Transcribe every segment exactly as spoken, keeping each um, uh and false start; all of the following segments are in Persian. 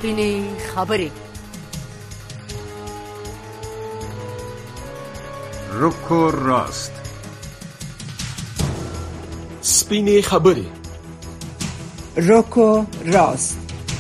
سپینې خبرې. رک و راست. سپینې خبرې. رک و راست.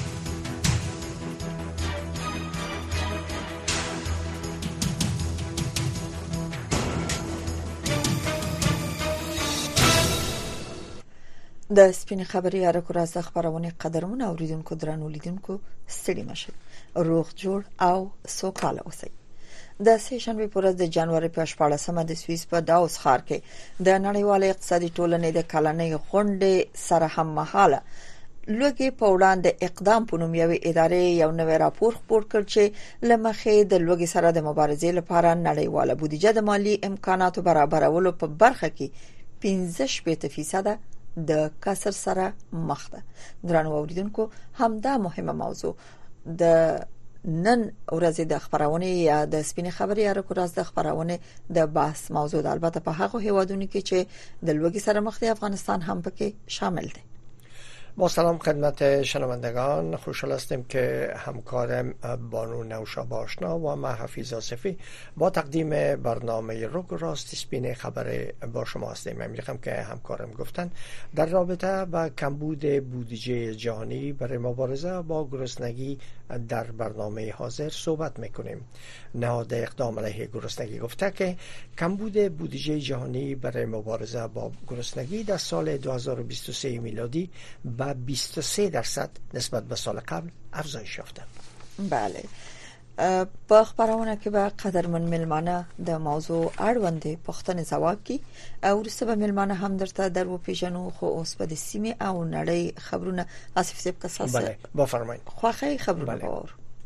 د سپینې خبرې یا رک و راست خبرونه قدرمن اوریدونکو درنو لیدونکو ستړي مشه روغ جوړ او سوکاله اوسئ. د سه شنبه پر ورځ د جنوري په شپاړسمه د سویس په داوس ښار کې د نړیوال اقتصادي ټولنې د کلنۍ غونډې سره هم مهاله لوګي په وړاندې اقدام په نوم یوې ادارې یو نوی راپور خپور کړ چې لمخې د لوګي سره د مبارزې لپاره نړیواله بودیجه د مالی امکاناتو برابرولو په برخه کې پنځه شپږ فیصد د کسر سره مخ ده. درنو اوریدونکو همدا مهمه موضوع د نن ورځې د خبرونه یا د سپینې خبرې یا رک و راست د خبرونه د بحث موضوع ده. البته په هغه هیوادونو کې چې د لوګي سره مخ دي افغانستان هم پکې شامل دی. با سلام خدمت شنوندگان، خوشحال هستیم که همکارم بانو نوشابه آشنا و من حفیظ آصفی با تقدیم برنامه رک و راست سپینې خبر با شما هستیم. من می‌خوام که همکارم گفتن در رابطه با کمبود بودجه جهانی برای مبارزه با گرسنگی در برنامه حاضر صحبت میکنیم. نهاد اقدام علیه گرسنگی گفته که کمبود بودجه جهانی برای مبارزه با گرسنگی در سال دو هزار و بیست و سه میلادی با بیست و سه درصد نسبت به سال قبل افزایش یافته. بله. په خبرونه کې به قدرمن ملمانه د موضوع اړوند پوښتنې ځواب کی او ورسره به ملمانه هم درته درو پیژنو. خو اوس په د سیمه او نړۍ خبرونه آصف صاحب قصاص. بله بفرمایئ. خوخه خبرونه باور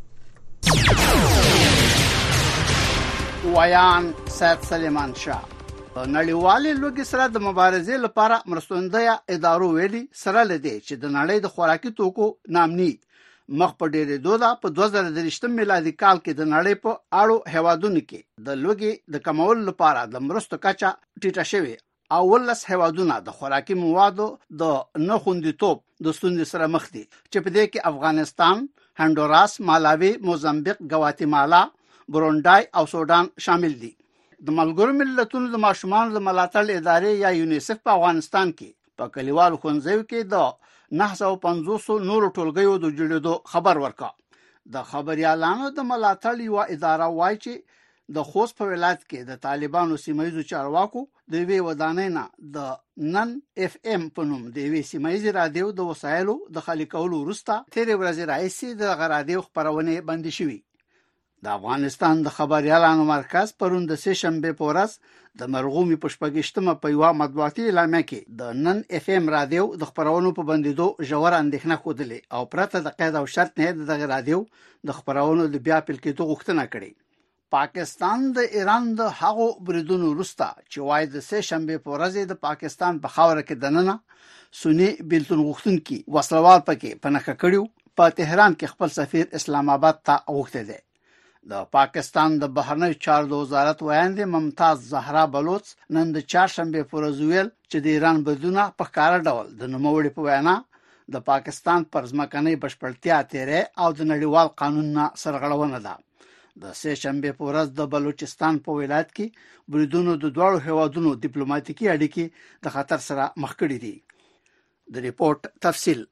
ویان سید سلیمان شاه نړیوال لوګي سره د مبارزې لپاره مرستندویه ادارو ویلي سره لدی چې د نړۍ د خوراکي توکو نامني مخ په ډېرې دوه په دوه زره درې میلادي کال کې د نړۍ په اړو هیوادونو کې د لوګي د کمول لپاره د مرستو کچه ټیټه شوې او ولس هیوادونه د خوراکي موادو د نه خوندیتوب د ستونزې سره مخ دي چې په دې کې افغانستان، هندوراس، مالاوي، موزمبیق، ګواتیمالا، بروندای او سودان شامل دي. د ملګرو ملتونو د ماشومان د ملاتړ ادارې یا یونیسف په افغانستان کې په کلیوالو ښوونځیو کې د نه سوه پنځوس نورو ټولګیو د جوړېدو خبر ورکړ. د خبريالانو د ملاتړ یو اداره وایي چې د خوست په ولایت کې د طالبانو سیمایي چارواکو د وی ودانۍ نه د نن اف ام په نوم د وی سیمایي رادیو د وسایلو د خالي کولو وروسته تیر ورځ راځي د غرادیو خبرونه بند شوې. د افغانستان د خبريالانو مرکز پرون د سه شنبه په ورځ د مرغومي پښپګشتمه په یو مطبوعاتي اعلامیه کې د نن اف ام رادیو د خبرونو په بندیدو ژور اندېښنه خوده او پرته د قید او شرط نه د رادیو د خبرونو د بیا پیل کېدو غوښتنه کړې. پاکستان د ایران د هغو بریدونو وروسته چې وایي د سه شنبه په ورځ د پاکستان په خاوره کې دننه سنی بیلتون غوښتونکي وسلوال پکې پنهخه کړیو په تهران کې خپل سفیر اسلام آباد ته غوښته دي. د پاکستان د بهرنیو چارو وزارت وایاند ممتاز زهرا بلوچ نن د چهارشنبه په ورځ ویل چې د ایران بدونه په کار ډول د نوموړي په وینا د پاکستان پر ځمکنۍ بشپړتیا تیرې او د نړیوال قانون نه سرغړونه ده. د سه شنبه په ورځ د بلوچستان په ولایت کې بریدونو د دوړو هیوادونو ډیپلوماټیکي اړیکې د خطر سره مخ کړې دي. د ریپورت تفصیل.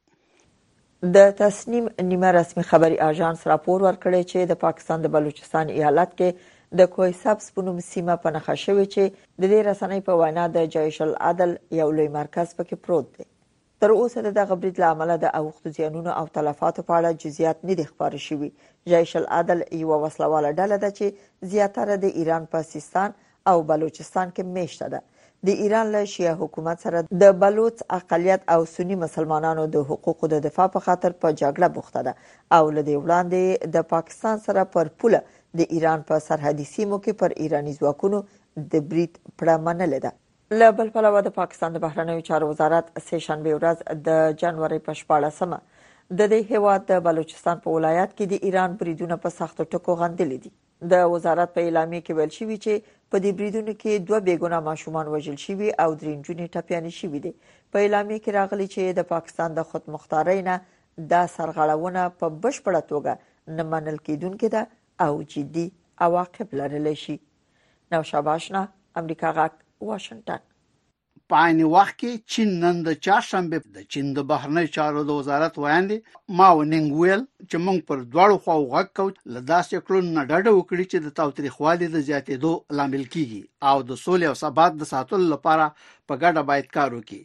د تصنیم نیمه رسمي خبري اژانس راپور ورکړی چې د پاکستان د بلوچستان ایالت کې د کوه سبز په نوم سیمه په نښه شوې چې د دې رسنۍ په وینا د جیش العدل یو لوی مرکز پکې پروت دی. تر اوسه د دغه برید له امله د اوښتو زیانونو او تلفاتو په اړه جزئیات نه دي خبرې شوي. جیش العدل یو وسلواله ډله ده چې زیاتره د ایران په سیستان او بلوچستان کې میشته ده. د ایران له شیعه حکومت سره د بلوچ اقلیت او سنی مسلمانانو د حقوقو د دفاع په خاطر په جګړه بوخته ده او له دې وړاندې د پاکستان سره پر پوله د ایران په سرحدي سیمو کې پر ایرانی ځواکونو د برید پړه منلې ده. له بل پلوه د پاکستان د بهرنیو چارو وزارت سه شنبه ورځ د جنوري په شپاړسمه د دې هیواد د بلوچستان په ولایت کې د ایران بریدونه په سختو ټکو غندلې دي. د وزارت په اعلامیه کې ویل شوی چې په دې بریدونو کې دوه بیګونه ماشومان وژل شوي او درې نجونې ټپيانې شوي دي. په اعلامیه کې راغلي چې د پاکستان د خود مختارۍ نه دا سرغړونه په بشپړه توګه نه منل کېدونکې ده او جدي عواقب لرلی شي. نوشابه آشنا، امریکا غږ، واشنگټن. په عین وخت کې چین نن د چهارشنبه د چین د بهرنی چارو د وزارت وایي ماو نینګ ویل چې موږ پر دواړو خواو غږ کوو له داسې کړنو نه ډډه وکړي چې د تاوتریخوالي د زیاتېدو لامل کیږي او د سولې او ثبات د ساتلو لپاره په ګډه باید کار وکړي.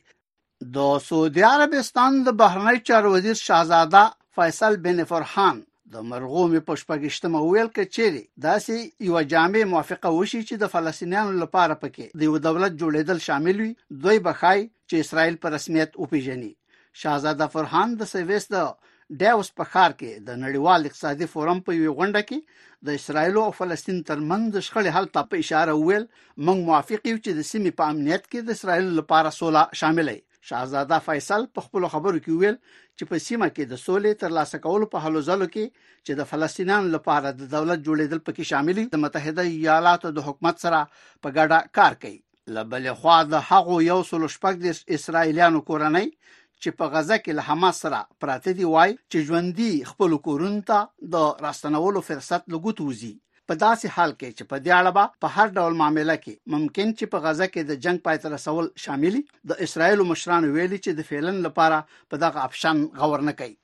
د سعودي عربستان د بهرنی چارو وزیر شاهزاده فیصل بن فرحان د مرغومي په شپږشتمه ویل کچېری داسې یو جامع موافقه وشي چې د فلسطینیانو لپاره پکې د یو دولت جوړېدل شامل وي، دوی بخای چې اسرائیل په رسمیت وپیژني. شاهزاده فرحان د سویس د ډاوس په ښار کې د نړیوال اقتصادي فورم په یو غونډه کې د اسرائیل او فلسطین ترمنځ د شخړې حل ته په اشاره ویل موږ موافق یو چې د سیمې په امنیت کې د اسرائیل لپاره سوله شامل وي. شاهزاده فیصل په خپل خبرو کې ویل چې په سیمه کې د سولې ترلاسه کولو په هلو ځلو کې چې د فلسطینیانو لپاره د دولت جوړېدل پکې شامل دي، د متحده ایالاتو د حکومت سره په ګډه کار کوي. له بلې خوا د هغو یو سل شپږ د اسرائیلیانو کورنۍ چې په غزه کې له حماس سره پراته دي وایي چې ژوندۍ خپل کورونو ته د راستنولو فرصت لګوت وزي. په داسې حال کې چې په دې اړه په هر ډول معاملې کې ممکن چې په غزه کې د جنگ پای ته رسول شامل دي، د اسرائیل مشرانو ویلي چې د فعلن لپاره په دغه اپشن غور نه کوي.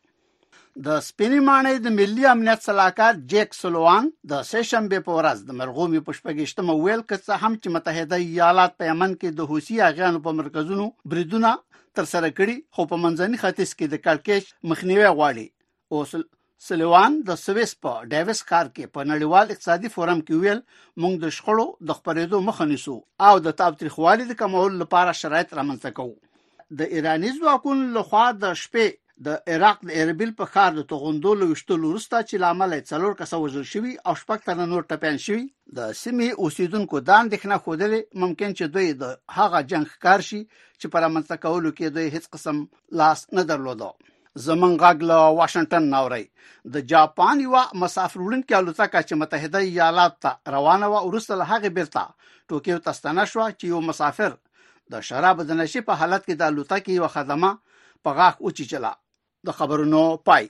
د سپینې ماڼۍ د ملي امنیت صلاحکار جیک سلوان د سهشنبه په ورځ د مرغومي په شپږشتمه ویل که هم چې متحده ایالات په یمن کې د حوثي اغیانو په مرکزونو بریدونه تر سره کړي، خو په منځني ختیځ کې د کړکېچ مخنیوي غواړي. او سلوان د سویس په ډاوس ښار کې په نړیوال اقتصادي فورم کې ویل موږ د شخړو د خپرېدو مخه نیسو او د تاوتریخوالي د کمولو لپاره شرایط رامنځته کوو. د ایراني ځواکونو لخوا د شپې د عراق د اربیل په ښار د توغندو وشتلو وروسته چې لامل څلور کسه وژل شوي او شپږ تنه نور ټپیان شوي، د سیمې اوسیدونکو دا اندېښنه ښودلې ممکن چې دوی د هغه جنگ ښکار شي چې په رامنځته کولو کې دوی هیڅ قسم لاس نه درلوده. زمون غږ له واشنگټن ناوري. د جاپان یو مسافر وړونکي الوتکه چې متحده ایالات ته روانه و وروسته له هغه بیرته ټوکیو ته ستنه شو چې یو مسافر د شراب د نشي په حالت کې د الوتکې یو خدمه په غاښ اوچیچله. د خبرونو پای.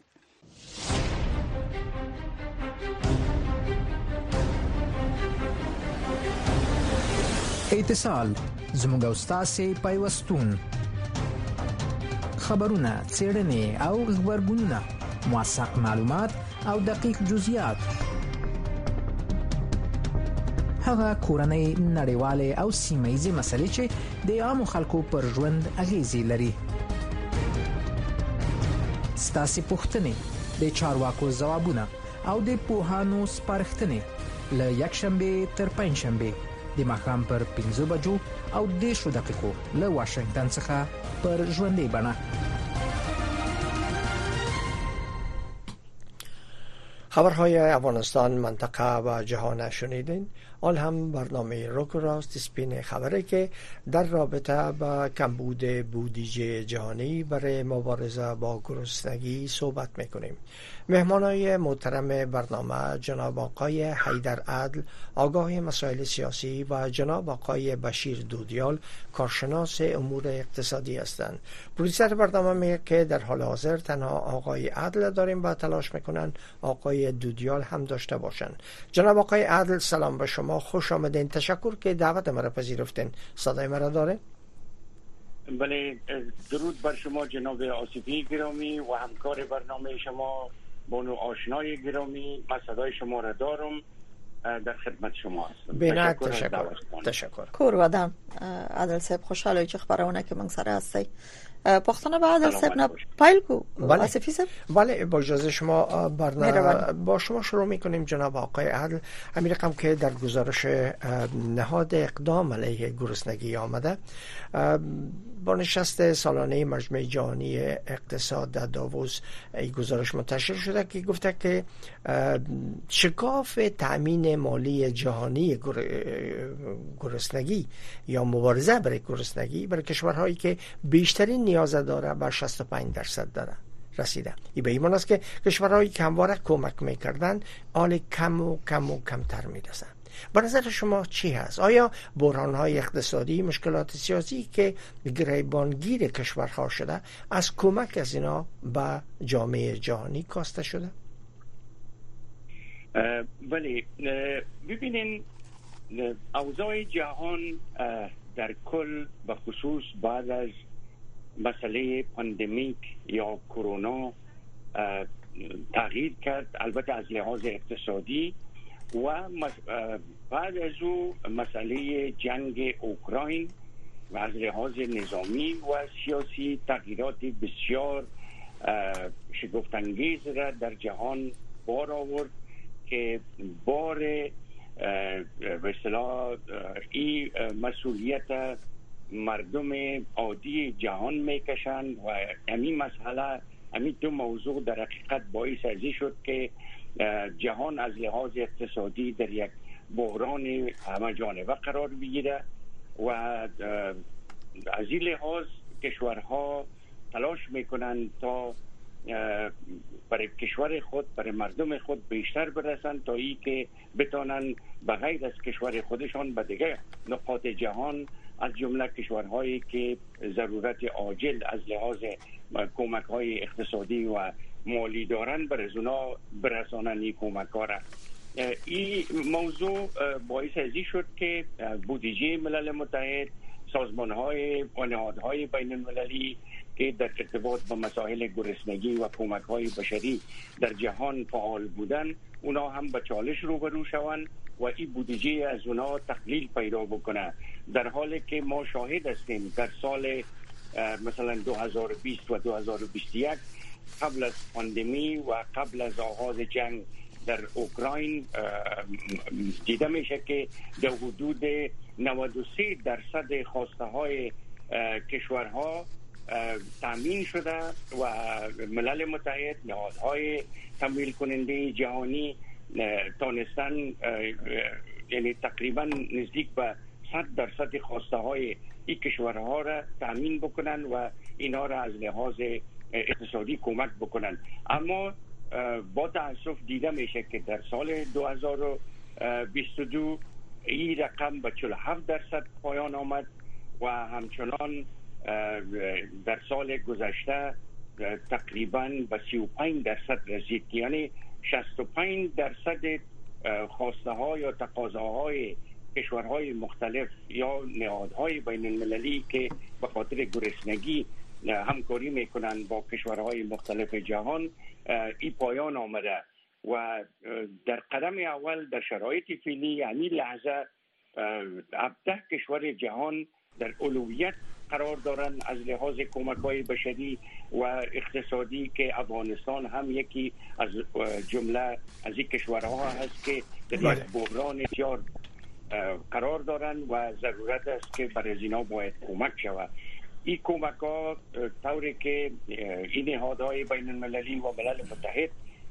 اتصال زموږ استاد پیوستون، خبرونه، څېړنې او خبرګونونه، موثق معلومات او دقیق جزئیات، هغه کورنۍ، نړیوالې او سیمه‌ییزې مسلې چې د عامو خلکو پر ژوند اغیزې لري. ستاسې پوښتنې، د چارواکو ځوابونه او د پوهانو سپارښتنې له یکشنبې تر پنجشنبې د ماښام پر پنځه بجو او دېرشو دقیقو له واشنگټن څخه پر ژوندۍ بڼه. خبرهای افغانستان، منطقه و جهان شنیدین. آن هم برنامه روک و راست سپین خبره که در رابطه با کمبود بودجه جهانی برای مبارزه با گرسنگی صحبت میکنیم. مهمانای محترم برنامه جناب آقای حیدر عدل، آگاه مسائل سیاسی، و جناب آقای بشیر دودیال، کارشناس امور اقتصادی هستند. پروڈوسر برنامه میگه که در حال حاضر تنها آقای عدل داریم و تلاش میکنن آقای دودیال هم داشته باشن. جناب آقای عدل، سلام به شما، خوش آمدین. تشکر که دعوت مرا پذیرفتین. صدای مرا داره؟ بله، درود بر شما جناب آصفی گرامی و همکار برنامه شما بانو آشنای گرامی. من صدای شما را دارم، در خدمت شما هستم. بینات تشکر. تشکر. کور ودان عادل صاحب، خوشحاله چې خبرونه کې موږ سره هستئ. پښتنه به عادل صاحب نه پایل کو. آصفی صاحب، بله، با اجازه شما برنامه با شما شروع میکنیم. جناب آقای عدل، همین رقم که در گزارش نهاد اقدام علیه گرسنگی آمده، با نشست سالانه مجمع جهانی اقتصاد در داووس این گزارش منتشر شده که گفته که شکاف تأمین مالی جهانی گرسنگی یا مبارزه برای گرسنگی برای کشورهایی که بیشترین نیاز داره بر شصت و پنج درصد داره رسیده. این به ایمان است که کشورهایی که همواره کمک میکردن آل کم و کم و کمتر میرسن. به نظر شما چی هست؟ آیا بحران‌های اقتصادی، مشکلات سیاسی که گریبانگیر کشورها شده از کمک از اینا به جامعه جهانی کاسته شده؟ ولی ببینین اوضاع جهان در کل به خصوص بعد از مسئله پاندمیک یا کرونا تغییر کرد، البته از لحاظ اقتصادی، و بعد از او مسئله جنگ اوکراین و از لحاظ نظامی و سیاسی تغییرات بسیار شگفت‌انگیز را در جهان بار آورد که بار به اصطلاح این مسئولیت مردم عادی جهان میکشند و همین مسئله، همین دو موضوع در حقیقت باعث ازی شد که جهان از لحاظ اقتصادی در یک بحران همه جانبه قرار بگیره و از این لحاظ کشورها تلاش میکنند تا برای کشور خود، برای مردم خود بیشتر برسند تا ای که بتانند به غیر از کشور خودشان به دیگه نقاط جهان از جمله کشورهایی که ضرورت عاجل از لحاظ کمک های اقتصادی و مالی دارند بر از اونا برسانند این کمک ها را. این موضوع باعث ازی شد که بودجه ملل متحد، سازمان های و نهادهای بین المللی که در ارتباط با مسائل گرسنگی و کمک های بشری در جهان فعال بودن، اونا هم به چالش روبرو شوند و این بودجه از اونا تقلیل پیدا بکنه، در حالی که ما شاهد هستیم در سال مثلا دو هزار و بیست و دو هزار و بیست و یک قبل از پاندمی و قبل از آغاز جنگ در اوکراین دیده میشه که در حدود نود و سه درصد خواسته های کشورها تامین شده و ملل متحد، نهادهای تمویل کننده جهانی تانستن یعنی تقریبا نزدیک به صد درصد خواسته های این کشورها را تامین بکنن و اینا را از لحاظ اقتصادی کمک بکنن. اما با تاسف دیده میشه که در سال دو هزار و بیست و دو این رقم به چهل و هفت درصد پایان آمد و همچنان در سال گذشته تقریبا به سی و پنج درصد رسید، یعنی شصت و پنج درصد خواسته ها یا تقاضاهای کشورهای مختلف یا نهادهای بین المللی که به خاطر گرسنگی همکاری میکنن با کشورهای مختلف جهان این پایان آمده و در قدم اول در شرایط فعلی همین لحظه هفده کشور جهان در اولویت قرار دارن از لحاظ کمک‌های بشری و اقتصادی که افغانستان هم یکی از جمله از این کشورها هست که در یک بحران بسیار قرار دارن و ضرورت است که برای اینا باید کمک شود. این کمک ها طوری که این نهادهای بین المللی و ملل متحد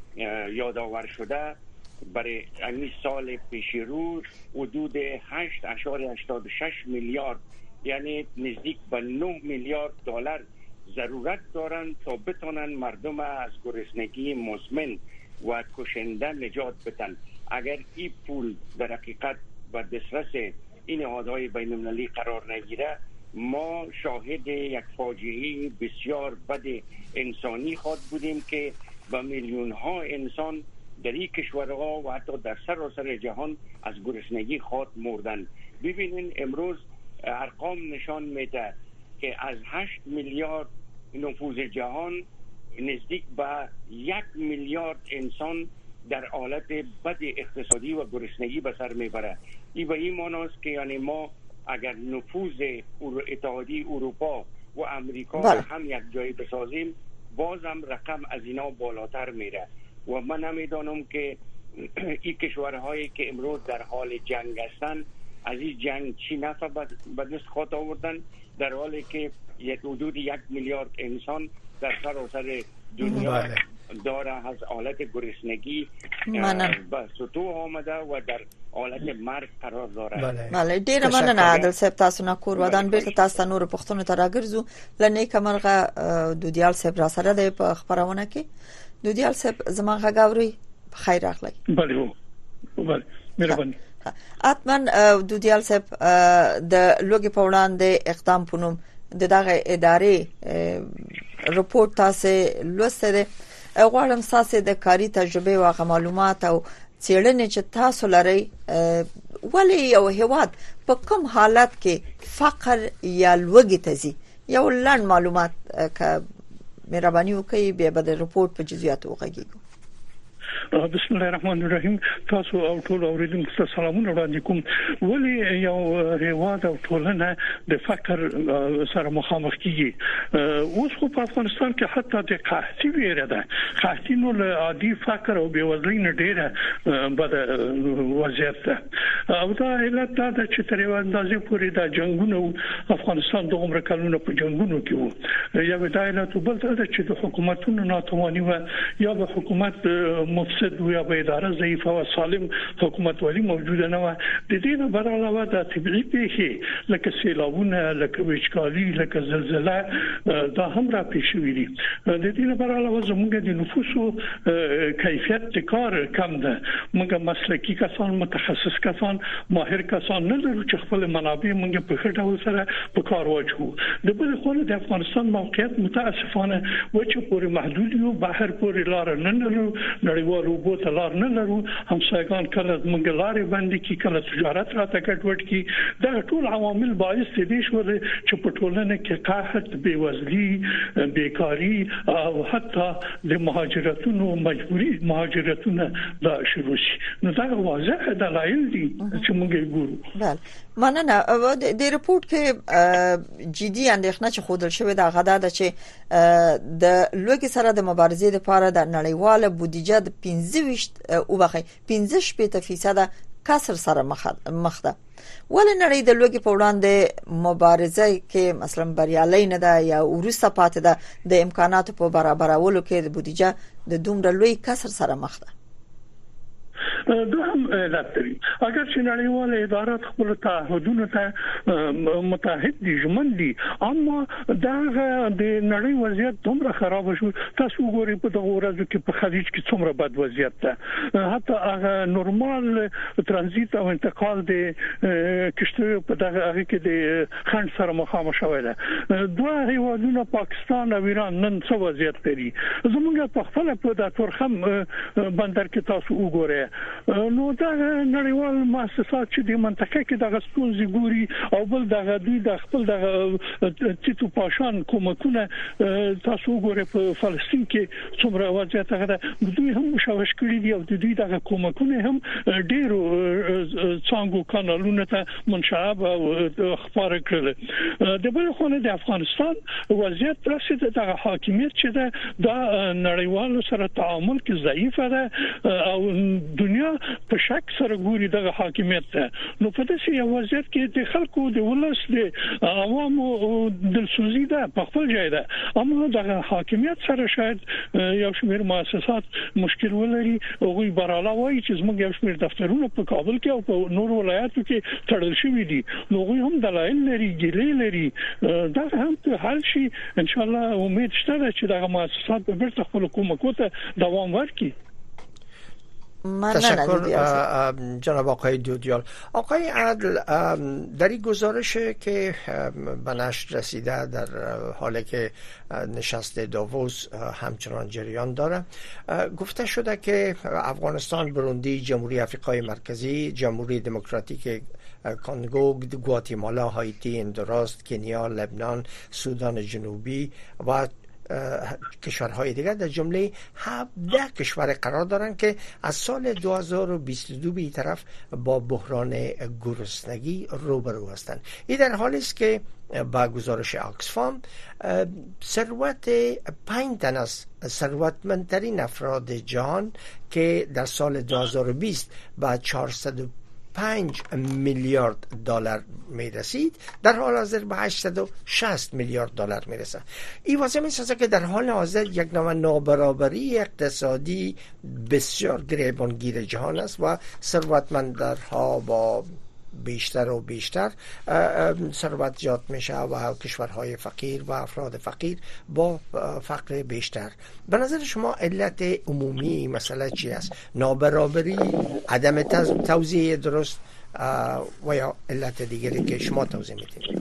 یادآور شده برای این سال پیش رو حدود هشت اشاره هشتاد و شش میلیارد یعنی نزدیک به نه میلیارد دلار ضرورت دارند تا بتونن مردم از گرسنگی مزمن و کشنده نجات بدن. اگر این پول در حقیقت و دسترس این نهادهای بین المللی قرار نگیره، ما شاهد یک فاجعه بسیار بد انسانی خواهد بودیم که با میلیون ها انسان در این کشورها و حتی در سراسر جهان از گرسنگی خواهد مردن. ببینین امروز ارقام نشان میده که از هشت میلیارد نفوذ جهان نزدیک به یک میلیارد انسان در حالت بد اقتصادی و گرسنگی به سر میبره. این به این معناست که یعنی ما اگر نفوذ اتحادیه اروپا و امریکا بله. هم یک جایی بسازیم، بازم رقم از اینا بالاتر میره و من نمیدانم که این کشورهایی که امروز در حال جنگ هستند از این جنگ چی نفع به دست خواهد آوردن، در حالی که یک حدود یک میلیارد انسان در سراسر دنیا بله. داره از حالت گرسنگی به سطوح آمده و در حالت مرگ قرار داره. بله, بله. ډیره مننه عادل صاحب، تاسو نه کور ودان بیرته تاسو ته نور پښتون ته راګرځو. لنې کمرغه دودیال صاحب را سره د خبرونه کې. دودیال صاحب زما غاوري خیر راغلی. بله بله مهرباني. حتما دودیال صاحب د لوګي په وړاندې اقدام پونم د دغه ادارې رپورت تاسو لوسته غواړم تاسو د کاری تجربه او معلومات او څېړنې چې تاسو لري ولی یو هیواد په کوم حالت کې فقر یا لوګي تزي یو لړ معلومات ک مهرباني وکړئ به د رپورت په جزئیات وغږیږو. بسم الله الرحمن الرحیم. تاسو او ټول اوریدونکو ته سلامونه وړاندې کوم. ولی یو هیواد او ټولنه د فقر سره مخامخ کیږي. اوس خو په افغانستان کې حتی د قحطي ویره ده. قحطي نو له عادي فقر او بېوزلۍ نه ډیره بد وضعیت ده. او دا علت دا چې تر یو اندازې پورې د جنگونو افغانستان د عمر کلونو په جنگونو کې وو. یو دا علت بل دا چې د حکومتونو ناتواني و یا د حکومت مفسد و یا به اداره ضعیفه و سالم حکومت والی موجوده نه و. د دې نه بر علاوه د طبيعي پیښې لکه سیلابونه لکه وچکالي لکه زلزلہ دا هم را پیښ شوې دي. د دې نه بر علاوه زموږ د نفوسو کیفیت د کار کم ده. موږ مسلکي کسان متخصص کسان ماهر کسان نه لرو چې خپل منابع موږ په ښه ډول سره په کار واچو. د بل خو د افغانستان موقعیت متاسفانه و چې پورې محدود یو بهر پورې لار نه لرو نړیوال وګړو ته لار نه لرو. همسایگان کله موږ لارې باندې کې کله تجارت راته کټوټ کې دا ټول عوامل باعث دي چې په ټولنه کې قحط بېوزلي بیکاری او حتی د مهاجرتونو مجبوري مهاجرتونه دا شروع شي. نو دا واضح دلایل دي چې موږ ګورو. بله مننه. د رپورت کې جدي اندېښنه چې خودل شوې دا غدا ده چې د لوګي سره د مبارزې لپاره د نړیواله بودیجه د پنځه ویشت او بخې پنځه شپږ فیصد کسر سره مخ ده. ولې نړۍ د لوګي په وړاندې مبارزه کې مثلا بریالي نه ده یا ورسته پاتې ده د امکاناتو په برابرولو کې د بودیجه د دومره لوی کسر سره مخ ده؟ دا هم علت لري. اگر چې نړیواله ادارات خپل تعهدونو ته متحد دي ژمن دي اما دا د نړۍ وضعیت دومره خراب شو. تاسو وګورئ په دغه ورځو کې په خلیج کې څومره بد وضعیت ده. حتی هغه نورمال ترانزیت او انتقال د کشتیو په دغه هغه کې د خنډ سره مخامخ شوی ده. دوه هیوادونه پاکستان او ایران نن څه وضعیت لري. زموږ په خپل په د تورخم بندر کې تاسو وګورئ نو دا نړیوال مؤسسات چې د منطقه کې د غسپونځي ګوري او بل دغه دوی د خپل دغه تیتو پاشان کومکونه تاسو وګورئ په فلسطین کې څومره وضعیت هغه دوی هم مشوش کړی دي او دوی دغه کومکونه هم ډیرو څنګه کانالونو ته منشعب او خبر کړل. د بل خو نه د افغانستان وضعیت رسید د حاکمیت چې دا نړیوال سره تعامل کې ضعیفه ده او دنیا په شک سره ګوري دغه حاکمیت ته. نو په داسې یو وضعیت کې د خلکو د ولس د عوامو دلسوزي ده په خپل ځای ده اما دغه حاکمیت سره شاید یو شمېر مؤسسات مشکل ولري. هغوی براله وایي چې زموږ یو شمېر دفترونه په کابل کې او په نور ولایاتو کې تړل شوي دي. نو هغوی هم دلایل لري ګیلې لري. دا هم حل شي ان شاء الله. امید شته چې دغه مؤسسات به بیرته خپل کومکو ته دوام ورکړي. تشکر جناب آقای دودیال. آقای عدل در این گزارش که به نشر رسیده در حالی که نشست داووس همچنان جریان داره گفته شده که افغانستان، بروندی، جمهوری آفریقای مرکزی، جمهوری دموکراتیک کنگو، گواتیمالا، هایتی، هندوراس، کنیا، لبنان، سودان جنوبی و کشورهای دیگر در جمله هفده کشور قرار دارند که از سال دو هزار و بیست و دو به طرف با بحران گرسنگی روبرو هستند. این در حالی است که با گزارش آکسفام ثروت پنج تن از ثروتمندترین افراد جهان که در سال دو هزار و بیست با چهارصد و پنج میلیارد دلار می رسید در حال حاضر به هشتصد و شصت میلیارد دلار می رسد. این واضح می سازد که در حال حاضر یک نوع نابرابری اقتصادی بسیار گریبانگیر جهان است و ثروتمندها با بیشتر و بیشتر ثروت زیاد میشه و کشورهای فقیر و افراد فقیر با فقر بیشتر. به نظر شما علت عمومی مسئله چی است؟ نابرابری، عدم توزیع درست و یا علت دیگری که شما توضیح میدید؟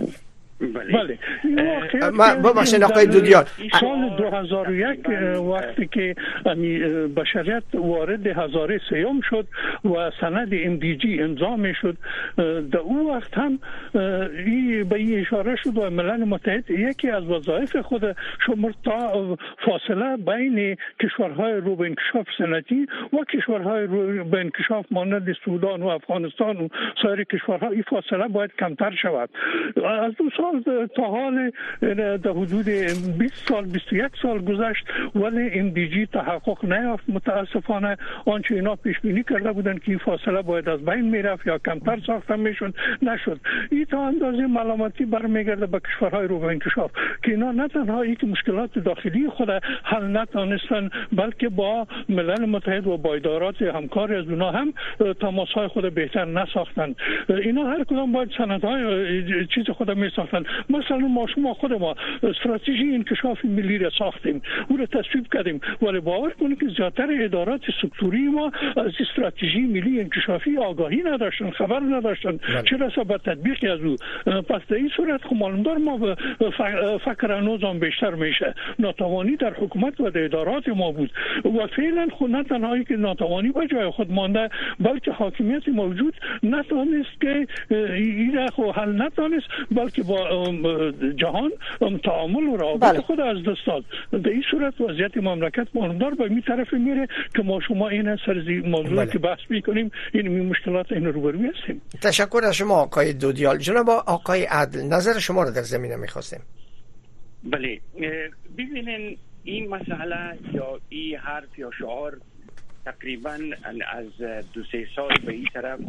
بله ببخشید آقای دودیال، سال دو هزار و یک وقتی که بشریت وارد هزاره سیوم شد و سند ام دی جی امضا می شد، در اون وقت هم به این اشاره شد و ملل متحد یکی از وظایف خود شمرد تا فاصله بین کشورهای رو به انکشاف صنعتی و کشورهای رو به انکشاف مانند سودان و افغانستان و سایر کشورها این فاصله باید کمتر شود. از دو سال تا حال در حدود بیست سال بیست و یک سال گذشت ولی ام دی جی تحقق نیافت. متاسفانه آنچه اینا پیش بینی کرده بودند که این فاصله باید از بین میرفت یا کمتر ساخته میشد نشد. این تا اندازه ملامتی برمیگرده به کشورهای رو به انکشاف که اینا نه تنها یک مشکلات داخلی خود حل نتانستن بلکه با ملل متحد و با ادارات همکاری از اونها هم تماسهای خود بهتر نساختند. اینا هر کدام باید سندهای چیز خود میساختند. مثلا ما شما خود ما استراتژی انکشاف ملی را ساختیم، او را تصویب کردیم، ولی باور کنید که زیادتر ادارات سکتوری ما از استراتژی ملی انکشافی آگاهی نداشتن، خبر نداشتن، چه رسه به تطبیق از او. پس در این صورت خب معلومدار ما به فکر هنوزم بیشتر میشه. ناتوانی در حکومت و در ادارات ما بود و فعلا خود نه تنهایی که ناتوانی به جای خود مانده بلکه حاکمیت موجود نتونست که این را خود حل نتونست بلکه با جهان تعامل و رابطه خود از دست داد. در این صورت وضعیت مملکت معلومدار به این طرف میره که ما شما این سر موضوع که بحث میکنیم این می مشکلات این روبروی هستیم. تشکر از شما آقای دودیال. جناب آقای عدل، نظر شما رو در زمینه میخواستیم. بله، ببینین این مسئله یا این حرف یا شعار تقریبا از دو سه سال به این طرف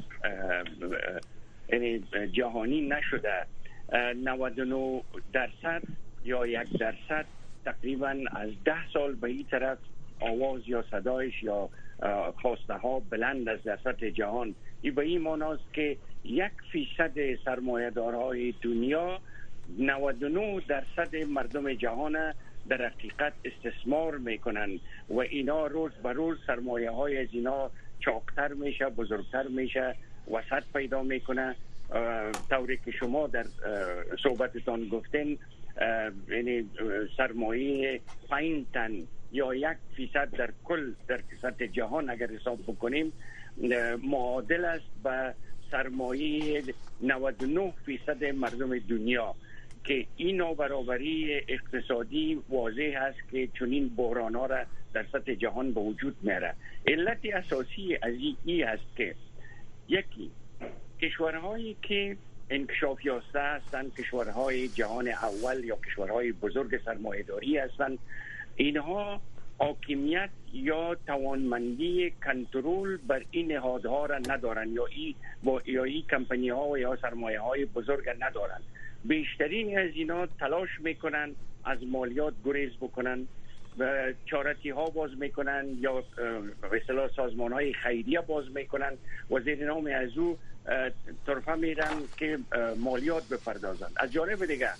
یعنی جهانی نشده. نود و نه درصد یا یک درصد تقریبا از ده سال به این طرف آواز یا صدایش یا خواسته ها بلند از در سطح جهان. این به این معناست که یک فیصد سرمایه‌دارهای دنیا نود و نه درصد مردم جهان در حقیقت استثمار میکنن و اینا روز به روز سرمایه های از اینا چاقتر میشه، بزرگتر میشه، وسط پیدا میکنه. طوری که شما در صحبتتان گفتین یعنی سرمایه پنج تن یا یک فیصد در کل در سطح جهان اگر حساب بکنیم معادل است به سرمایه نود و نه فیصد مردم دنیا که این نابرابری اقتصادی واضح است که چنین بحران ها را در سطح جهان به وجود میاره. علت اساسی از این است که یکی کشورهایی که انکشاف یافته هستند، کشورهای جهان اول یا کشورهای بزرگ سرمایه‌داری هستند، اینها حاکمیت یا توانمندی کنترل بر این نهادها را ندارند یا ای با یا ای کمپانی ها یا سرمایه های بزرگ ندارند. بیشترین از اینا تلاش میکنن از مالیات گریز بکنن و چارتی ها باز میکنن یا به اصطلاح سازمان های خیریه باز میکنن و زیر نام از او طرفه میرن که مالیات بپردازند. از جانب دیگه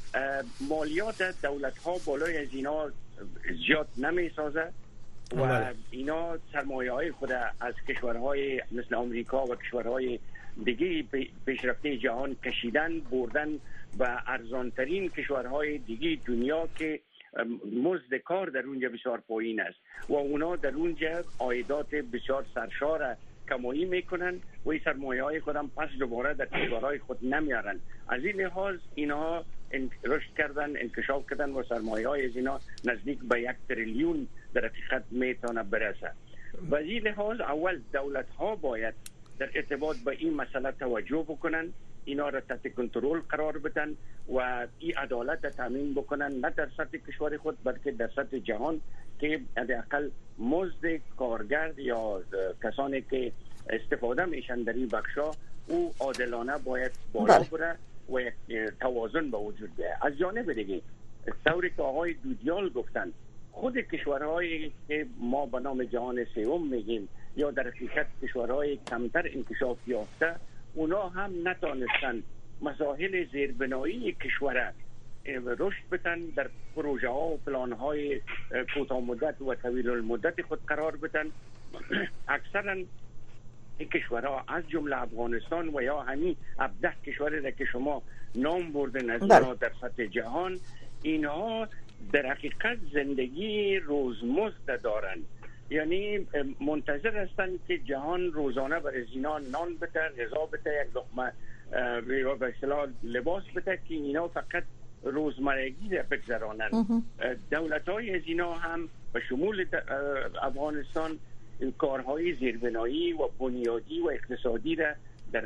مالیات دولت ها بالای از اینا زیاد نمیسازه و اینا سرمایه های خود از کشورهای مثل آمریکا و کشورهای دیگه پیشرفته جهان کشیدن بردن و ارزانترین کشورهای دیگه دنیا که مزد کار در اونجا بسیار پایین است و اونا در اونجا عایدات بسیار سرشار کمایی میکنن و این سرمایه های خودم پس دوباره در کشورهای خود نمیارن. از این لحاظ اینها رشد کردن، انکشاف کردن و سرمایه های از اینا نزدیک به یک تریلیون در حقیقت میتونه برسه. و از این لحاظ اول دولت ها باید در ارتباط به این مسئله توجه بکنن، اینا را تحت کنترل قرار بدن و این عدالت را تامین بکنن، نه در سطح کشور خود بلکه در سطح جهان که حداقل مزد کارگر یا کسانی که استفاده میشن در این بخشا او عادلانه باید بالا بره و یک توازن به وجود بیاید. از جانب دیگه طوری که آقای دودیال گفتن خود کشورهایی که ما به نام جهان سوم میگیم یا در حقیقت کشورهای کمتر انکشاف یافته اونا هم نتانستن مسائل زیربنایی کشور رشد بدن، در پروژه ها و پلان های کوتاه مدت و طویل المدت خود قرار بدن. اکثرا این کشورها از جمله افغانستان و یا همین هفده کشوری را که شما نام بردن از اینا در سطح جهان، اینها در حقیقت زندگی روزمزد دارن، یعنی منتظر هستند که جهان روزانه برای اینا نان بده، غذا بده، یک لقمه به اصطلاح لباس بده که اینا فقط روزمرگی را بگذرانند. دولت‌های از اینا هم به شمول افغانستان کارهای زیربنایی و بنیادی و اقتصادی را در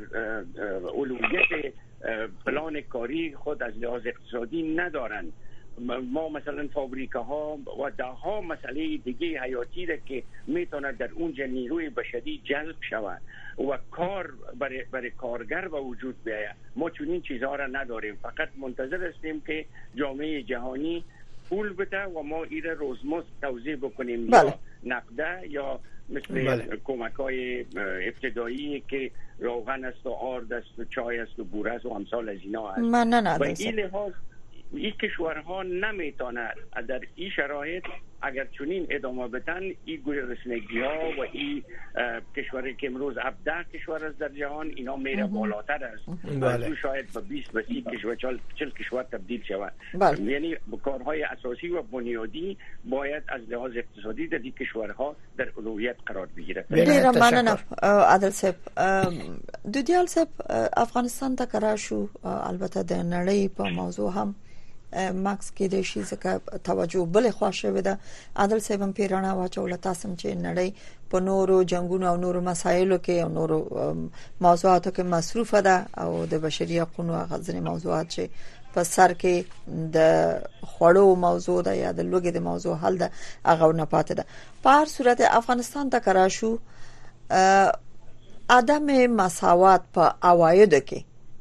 اولویت پلان کاری خود از لحاظ اقتصادی ندارند. ما مثلا فابریکه ها و ده ها مسئله دیگه حیاتی را که میتونه در اونجا نیروی بشری جلب شود و کار برای, برای کارگر به وجود بیاید، ما چنین چیزها را نداریم. فقط منتظر هستیم که جامعه جهانی پول بده و ما ایره روزمزد توزیع بکنیم، بله. یا نقده یا مثل بله. کمک های ابتدایی که روغن است و آرد است و چای است و بوره است و امثال از اینا است. من نه و این لحاظ این کشورها نمیتونه در این شرایط اگر چنین ادامه بدن این گرسنگی ها و این کشوری که امروز هفده کشور است در جهان، اینا میره بالاتر است، بله. شاید به بیست به سی کشور چهل کشور تبدیل شود. بله. یعنی کارهای اساسی و بنیادی باید از لحاظ اقتصادی در این کشورها در اولویت قرار بگیره. ډیر مننه عادل صاحب. دودیال صاحب، افغانستان ته کراشو البته د نړۍ په موضوع هم ماکس کې د شي ځکه توجه بل خواشه وده. عادل صاحب هم پیرانه واچول تاسو چې نړۍ په نورو جنگونو او نورو مسایلو کې او نورو موضوعاتو کې مصروفه ده او د بشري حقوقو غځنې موضوعات چې په سر کې د خوړو موضوع ده یا د لوګي د موضوع حل ده هغه نه پاتې ده. په هر صورت افغانستان ته کراشو عدم مساوات په عوایدو کې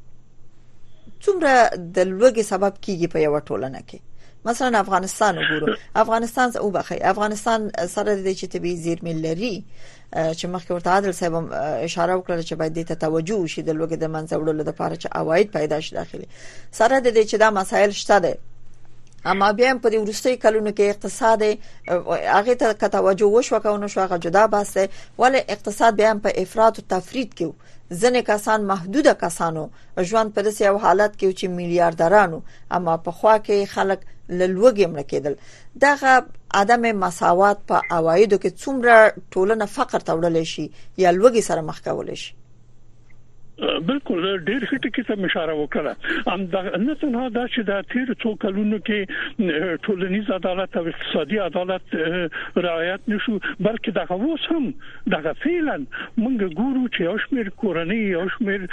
څومره د لوګي سبب کیږي په یو ټولنه کې. مثلا افغانستان وګورو، افغانستان او بخي افغانستان سره د چې طبي زیرمې لري چې مخکې ورته عادل صاحب اشاره وکړه چې باید د توجه وشي د لوګي د منځ وړلو لپاره چې عواید پیدا شي داخلي سره د دې چې دا مسایل شته ده. اما بیا په دې ورستۍ کلونو کې اقتصاد هغه ته توجه وشو کاونه شو هغه جدا باسه، ولې اقتصاد بیا په افراط او تفرید کې ځنې کسان محدوده کسانو ژوند په داسې یو حالت کې چې میلیارډرانو اما په خوا کې خلک لږه مړ کېدل. دغه عدم مساوات په عوایدو کې څومره ټولنه فقر ته وړل شي یا لږه سره مخ کول شي. بالکل ډېر ښه ټکی ته اشاره وکړه. ام دا نه تنها دا چې د تیر څو کلونو کې ټولنیز عدالت او اقتصادي عدالت رعایت نشو، بلکې دا اوس هم دا فعلا موږ ګورو چې یو شمېر کورنۍ یو شمېر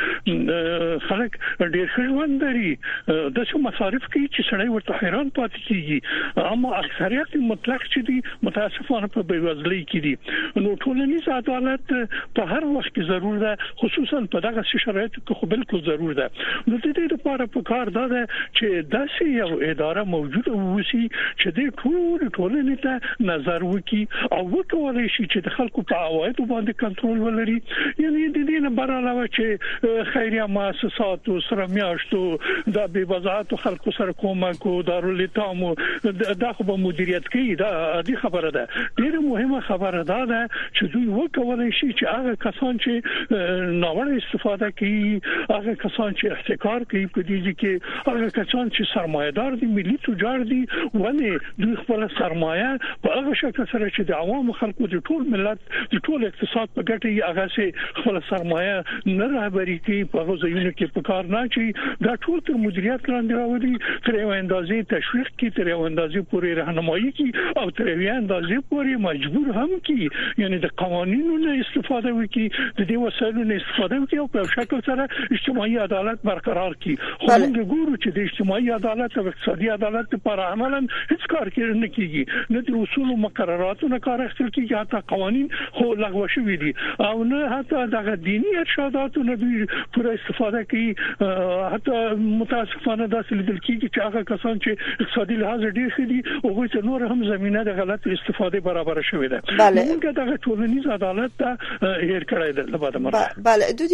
خلک ډېر ښه ژوند لري، د څه مصارف کوي چې سړی ورته حیران پاتې کیږي، اما اکثریت مطلق چې دي متاسفانه په بیوزلۍ کې دي. نو ټولنیز عدالت په هر وخت کې ضرور ده، خصوصا په دغه شرایطو کې خو بالکل ضرور ده. نو د دې لپاره په کار ده چې داسې یو اداره موجوده وي چې د ټول ټولنې ته نظر وکړي او وکولای شي چې د خلکو په عوایدو باندې کنټرول ولري. یعنی د دې نه بر علاوه چې خیریه مؤسسات او سره میاشتو د بې وزعت خلکو سره کومک او دارالایتام دا خو به مدیریت کوي، دا دې خبره ده. ډیره مهمه خبره ده چې دوی وکولای شي چې هغه کسان چې ناوړه استفاده کوي، هغه کسان چې احتکار کوي په دې کې، هغه کسان چې سرمایه‌دار دي، ملي تجار دي، ولې دوی خپل سرمایه په هغه شکل سره چې د عوامو خلکو د ټول ملت د ټول اقتصاد په ګټه یې هغه سي خپل سرمایه نه رهبري کوي په هغه ځایونو کې په کار نه چي دا ټول تر مدیریت لاندې راوړي، تر یو اندازې تشویق کوي، تر یو اندازې پورې راهنمایي کوي او تر یو اندازې پورې مجبور هم کوي، یعنی د قوانینو نه استفاده وکړي، د دې وسایلو نه استفاده وکړي او په شکل سره اجتماعي عدالت برقرار کړي. خو موږ ګورو چې د اجتماعي عدالت او اقتصادي عدالت لپاره عملاً هیڅ کار نه کیږي، نه د اصول او مقرراتو نه کار اخیستل کیږي، حتی قوانین خو لغوه شوي دي او نه حتی د دینی ارشاداتو نه دوی پوره استفاده کوي. حتی متاسفانه داسې لیدل کیږي چې هغه کسان چې اقتصادي لحاظ ډیر ښه دي او ته نور هم زمينه د غلط استفاده برابر شوې ده. موږ دغه ټولنیز عدالت ته هیر کړی ده. بله دودیال څه فکر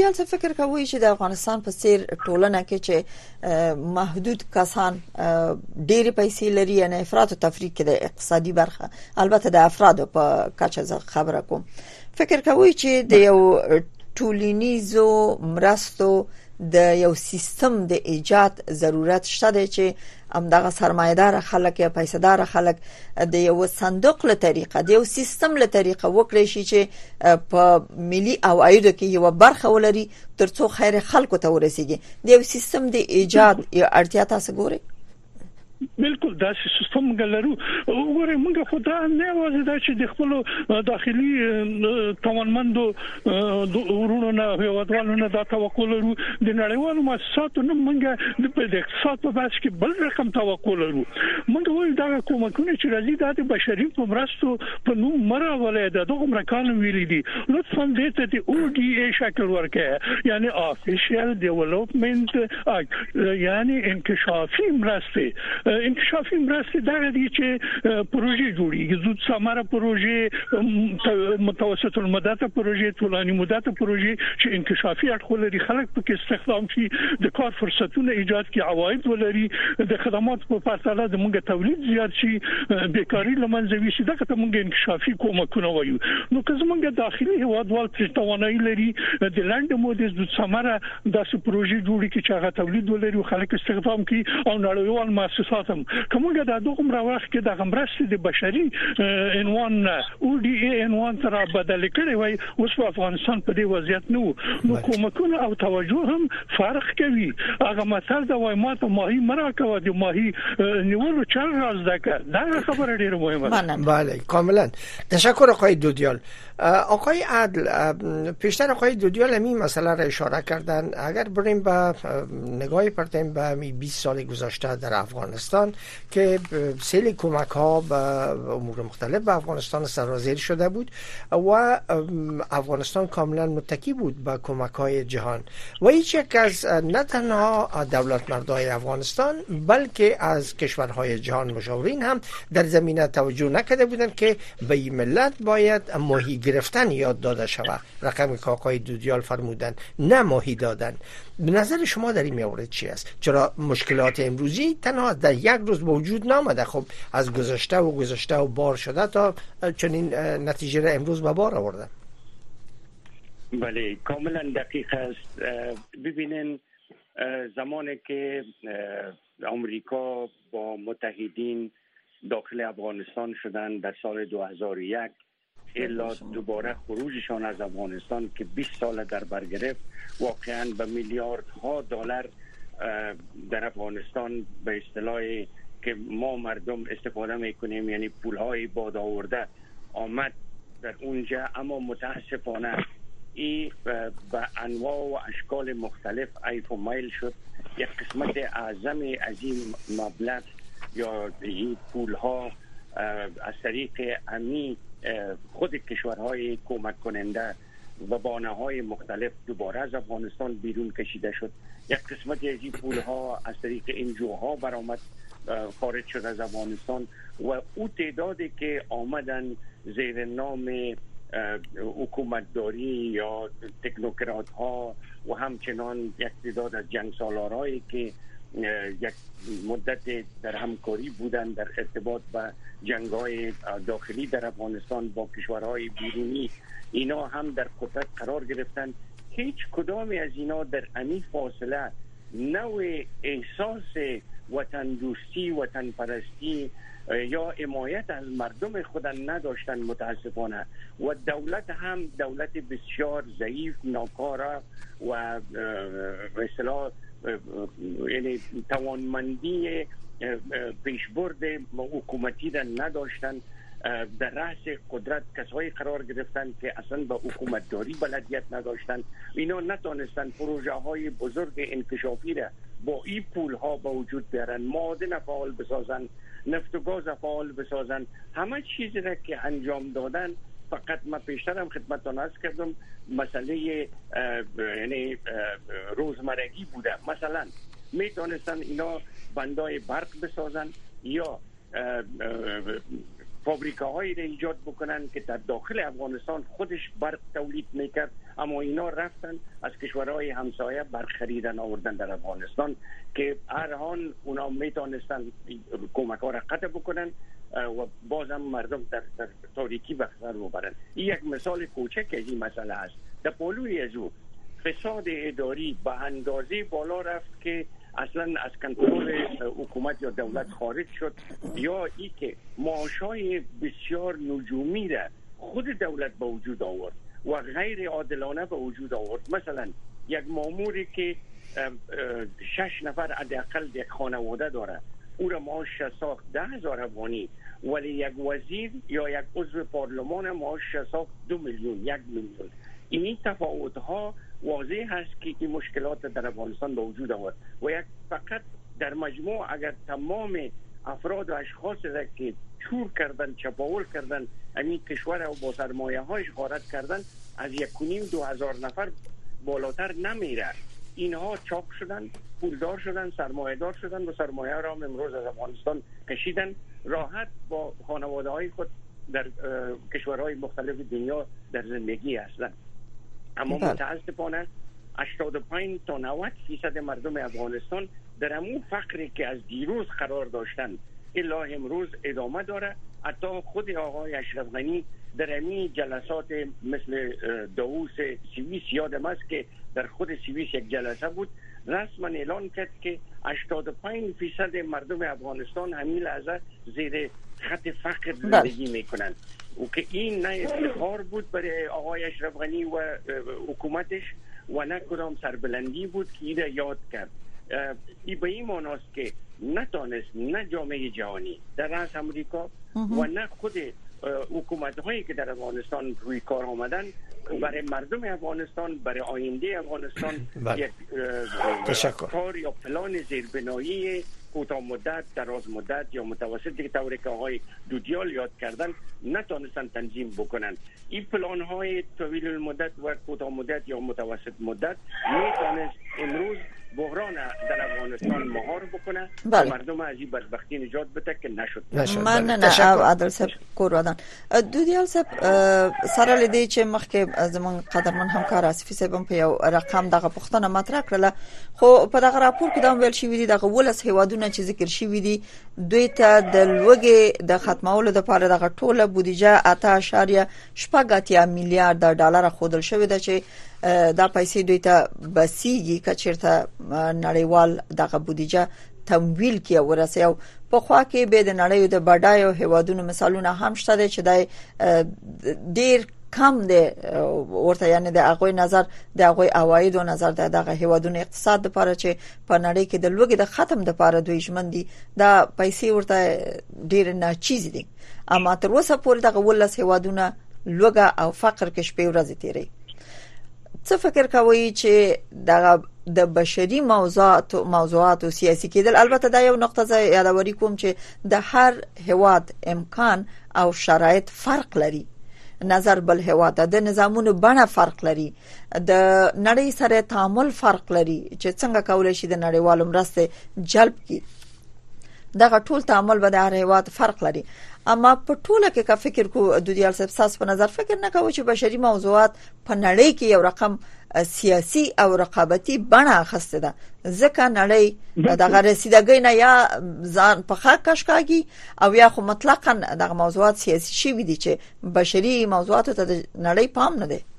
فکر کوئ چې د افغانستان په څیر ټولنه کې چې محدود کسان ډېری پیسې لري نه افراط او تفریط کې د اقتصادي برخه البته د افراد په کچه خبره کوم فکر کوئ چې د یو ټولنیزو مرستو د یو سیستم د ایجاد ضرورت شته دی چې همدغه سرمایدار خلک یا پیسېدار خلک د یو صندوق له طریقه د یو سیستم له طریقه وکړي شي چې په ملي عوایدو کې یو برخه ولري ترڅو خیر خلکو ته ورسیږي د یو سیستم د ایجاد یا اړتیا تاسو ګورئ بالکل دا سیستم ګلرو وګوره موږ خو دا نه وځي دا چې د خپل داخلي توانمندو ورونو نه هیوادوالو نه دا توقع لرو د نړیوالو مؤسساتو نه موږ د اقتصاد په بحث کې بل رقم توقع لرو موږ وایو دا کومکونه چې راځي د بشري په مرستو په نوم مراولې د دغه مرکان ویلي دي لطفا دې ته د او ډي اي شکل ورکړي یعنی افیشل ډیولپمنٹ اکټ یعنی انکشافي مرسته انکشافي مرستې دا دي چې پروژې جوړیږي زود ثمره پروژې متوسط المدت پروژې طولاني مدت پروژې چې انکشافي اړخ لري خلک په کې استخدام شي د کار فرصتونه ایجاد کړي عواید ولري د خدماتو په پرتله د موږ تولید زیات شي بیکاری لمنځه وي شي دا ته موږ انکشافي کومکونه وایو نو که زموږ داخلي هیوادوال چې توانایي لري د لاندې مودې زود ثمره داسې پروژې جوړي چې هغه تولید ولري او خلک استخدام کړي او نړیوال مؤسسات هم کومه د دغه راوخ کې د غمرستي د بشري عنوان او ډي اي عنوان تر بدل کړي وای اوس په افغانستان په دې وضعیت نو نو کومکونه او توجه هم فرق کوي هغه مثال د وای ماته ماهي مراکوه د ماهي نیولو چل راز دکه دا خبره ډیره مهمه ده بله کاملا تشکر آقای دودیال آقای عدل پیشتر آقای دودیال همین مسئله را اشاره کردن اگر بریم به نگاهی پرتیم به بیست سال گذشته در افغانستان که سیل کمک ها به امور مختلف به افغانستان سرازیر شده بود و افغانستان کاملا متکی بود به کمک های جهان و هیچ یک از نه تنها دولت مردای افغانستان بلکه از کشورهای جهان مشاورین هم در زمینه توجه نکرده بودند که به این ملت باید ماهی گرفتن یاد داده شود رقمی که آقای دودیال فرمودن نه ماهی دادن به نظر شما در این مورد چی است چرا مشکلات امروزی تنها در یک روز وجود نامده خب از گذشته و گذشته و بار شده تا چنین نتیجه را امروز به بار آورده بله کاملا دقیق است ببینین زمانی که امریکا با متحدین داخل افغانستان شدن در سال دو هزار و یک الا دوباره خروجشان از افغانستان که بیست سال در بر گرفت واقعا به میلیاردها دلار در افغانستان به اصطلاح که ما مردم استفاده میکنیم یعنی پولهای باد آورده آمد در اونجا اما متاسفانه این به انواع و اشکال مختلف عیف و میل شد یک قسمت اعظم از این مبلغ یا این پولها از طریق امی خود کشورهای کمک کننده و بانه‌های مختلف دوباره از افغانستان بیرون کشیده شد یک قسمت از این پولها از طریق انجوها برآمد خارج شد از افغانستان و او تعدادی که آمدن زیر نام حکومتداری یا تکنوکرات ها و همچنان یک تعداد از جنگ سالارایی که یک مدت در همکاری بودن در ارتباط با جنگ‌های داخلی در افغانستان با کشورهای بیرونی اینا هم در قدرت قرار گرفتن هیچ کدامی از اینا در امی فاصله نوع احساس وطن دوستی وطن پرستی یا حمایت از مردم خودن نداشتن متاسفانه و دولت هم دولت بسیار ضعیف ناکاره و به یعنی توانمندی پیشبرد حکومتی را نداشتن در رأس قدرت کسایی قرار گرفتن که اصلا به حکومتداری بلدیت نداشتن اینا نتونستن پروژه های بزرگ انکشافی را با این پول ها به وجود بیارن معادن فعال بسازن نفت و گاز فعال بسازن همه چیزی را که انجام دادن فقط ما پیشترم خدمتتان عرض کردم مسئله یعنی روزمرگی بوده مثلا میتونستن اینا بندای برق بسازن یا فابریکاهایی را ایجاد بکنن که در داخل افغانستان خودش برق تولید میکرد اما اینا رفتن از کشورهای همسایه برخریدن آوردن در افغانستان که هر آن اونا میتونستن کمک ها را قطع بکنن و بازم مردم در, در تاریکی به سر ببرن. این یک مثال کوچک از این مسئله است. در پهلوی از او فساد اداری به اندازه بالا رفت که اصلا از کنترل حکومت یا دولت خارج شد، یا ای که معاشای بسیار نجومی را خود دولت به وجود آورد و غیر عادلانه به وجود آورد. مثلا یک ماموری که شش نفر حداقل یک خانواده داره، او را معاش ساخت ده هزار افغانی، ولی یک وزیر یا یک عضو پارلمان معاش ساخت دو میلیون، یک میلیون. این تفاوت ها واضح هست که این مشکلات در افغانستان به وجود آورد و یک فقط در مجموع اگر تمام افراد و اشخاص را که چور کردن، چپاول کردن، همین کشور و با سرمایه هایش غارت کردن، از یک و نیم دو هزار نفر بالاتر نمیره. اینها چاق شدن، پولدار شدن، سرمایه دار شدن و سرمایه را هم امروز از افغانستان کشیدن، راحت با خانواده های خود در کشورهای مختلف دنیا در زندگی هستند. اما متاسفانه هشتاد و پنج تا نود فیصد مردم افغانستان در همون فقری که از دیروز قرار داشتن الی امروز ادامه داره. حتی خود آقای اشرف غنی در همین جلسات مثل داووس سوئیس یادم است که در خود سوئیس یک جلسه بود، رسما اعلان کرد که هشتاد و پنج فیصد مردم افغانستان همین لحظه زیر خط فقر زندگی میکنند و که این نه افتخار بود برای آقای اشرف غنی و حکومتش و نه کدام سربلندی بود که این یاد کرد. این به این معناست که نتانست نه جامعه جهانی در رأس امریکا و نه خود حکومت هایی که در افغانستان روی کار آمدن برای مردم افغانستان، برای آینده افغانستان یک کار یا پلان زیربنایی کوتاه مدت، دراز مدت یا متوسط که طوری که آقای دودیال یاد کردن نتونستن تنظیم بکنن. این پلان های طویل المدت و کوتاه مدت یا متوسط مدت میتونست امروز بحران در افغانستان مهار بکنه و مردم از این بدبختی نجات بده که نشد. من نه عادل صاحب کوردان دودیال صاحب سره لیدي چې مخکې زمون قدرمن همکار اسفي صاحب په یو رقم دغه پښتنه مطرح کړله، خو په دغه راپور کې دا ویل شوی دی دغه ولس هیوادونه چې ذکر شوی دی دوی ته د لوګي د ختمولو لپاره دغه ټوله بودیجه اته اشاریه شپږ اتیا میلیارډ ډالر خودل شوی دی چې دا پیسې دوی ته بسیږي که چیرته نړیوال دغه بودیجه تمویل کیه ورسې. او په خوا کې به د نړۍ د بډایو هیوادونو مثالونه هم شته چې د ډیر کم دی ورته، یعنی د هغه نظر د هغه عواید او نظر د دغه هیوادونو اقتصاد لپاره چې په نړۍ کې د لوګي د ختم لپاره دوی ژمن دي دا پیسې ورته ډیر نه چیز دي. اما تر اوسه پورې دغه ولس هیوادونه لوګه او فقر کې شپې ورځې تیري. څه فکر کوي چې دغه د بشري موضوعات موضوعات او سیاسي کېدل، البته دا یو نقطه زه یادوري کوم چې د هر هواد امکان او شرایط فرق لري، نظر بل هواد د نظامونو بڼه فرق لري، د نړۍ سره تعامل فرق لري چې څنګه کولای شي د نړیوالو مرسته جلب کړي. دغه ټول تعامل به د هر هواد فرق لري. اما په ټوله کې کا فکر کو دودیال صاحب تاسو په نظر فکر نه کوئ چې بشري موضوعات په نړۍ کې یو رقم سیاسي او رقابتي بڼه اخیسته ده، ځکه نړۍ دغه رسیدګۍ نه یا ځان په خا کشکاږي او یا خو مطلقاً دغه موضوعات سیاسي شي وي دي چې بشري موضوعات ته د نړۍ پام نه دی.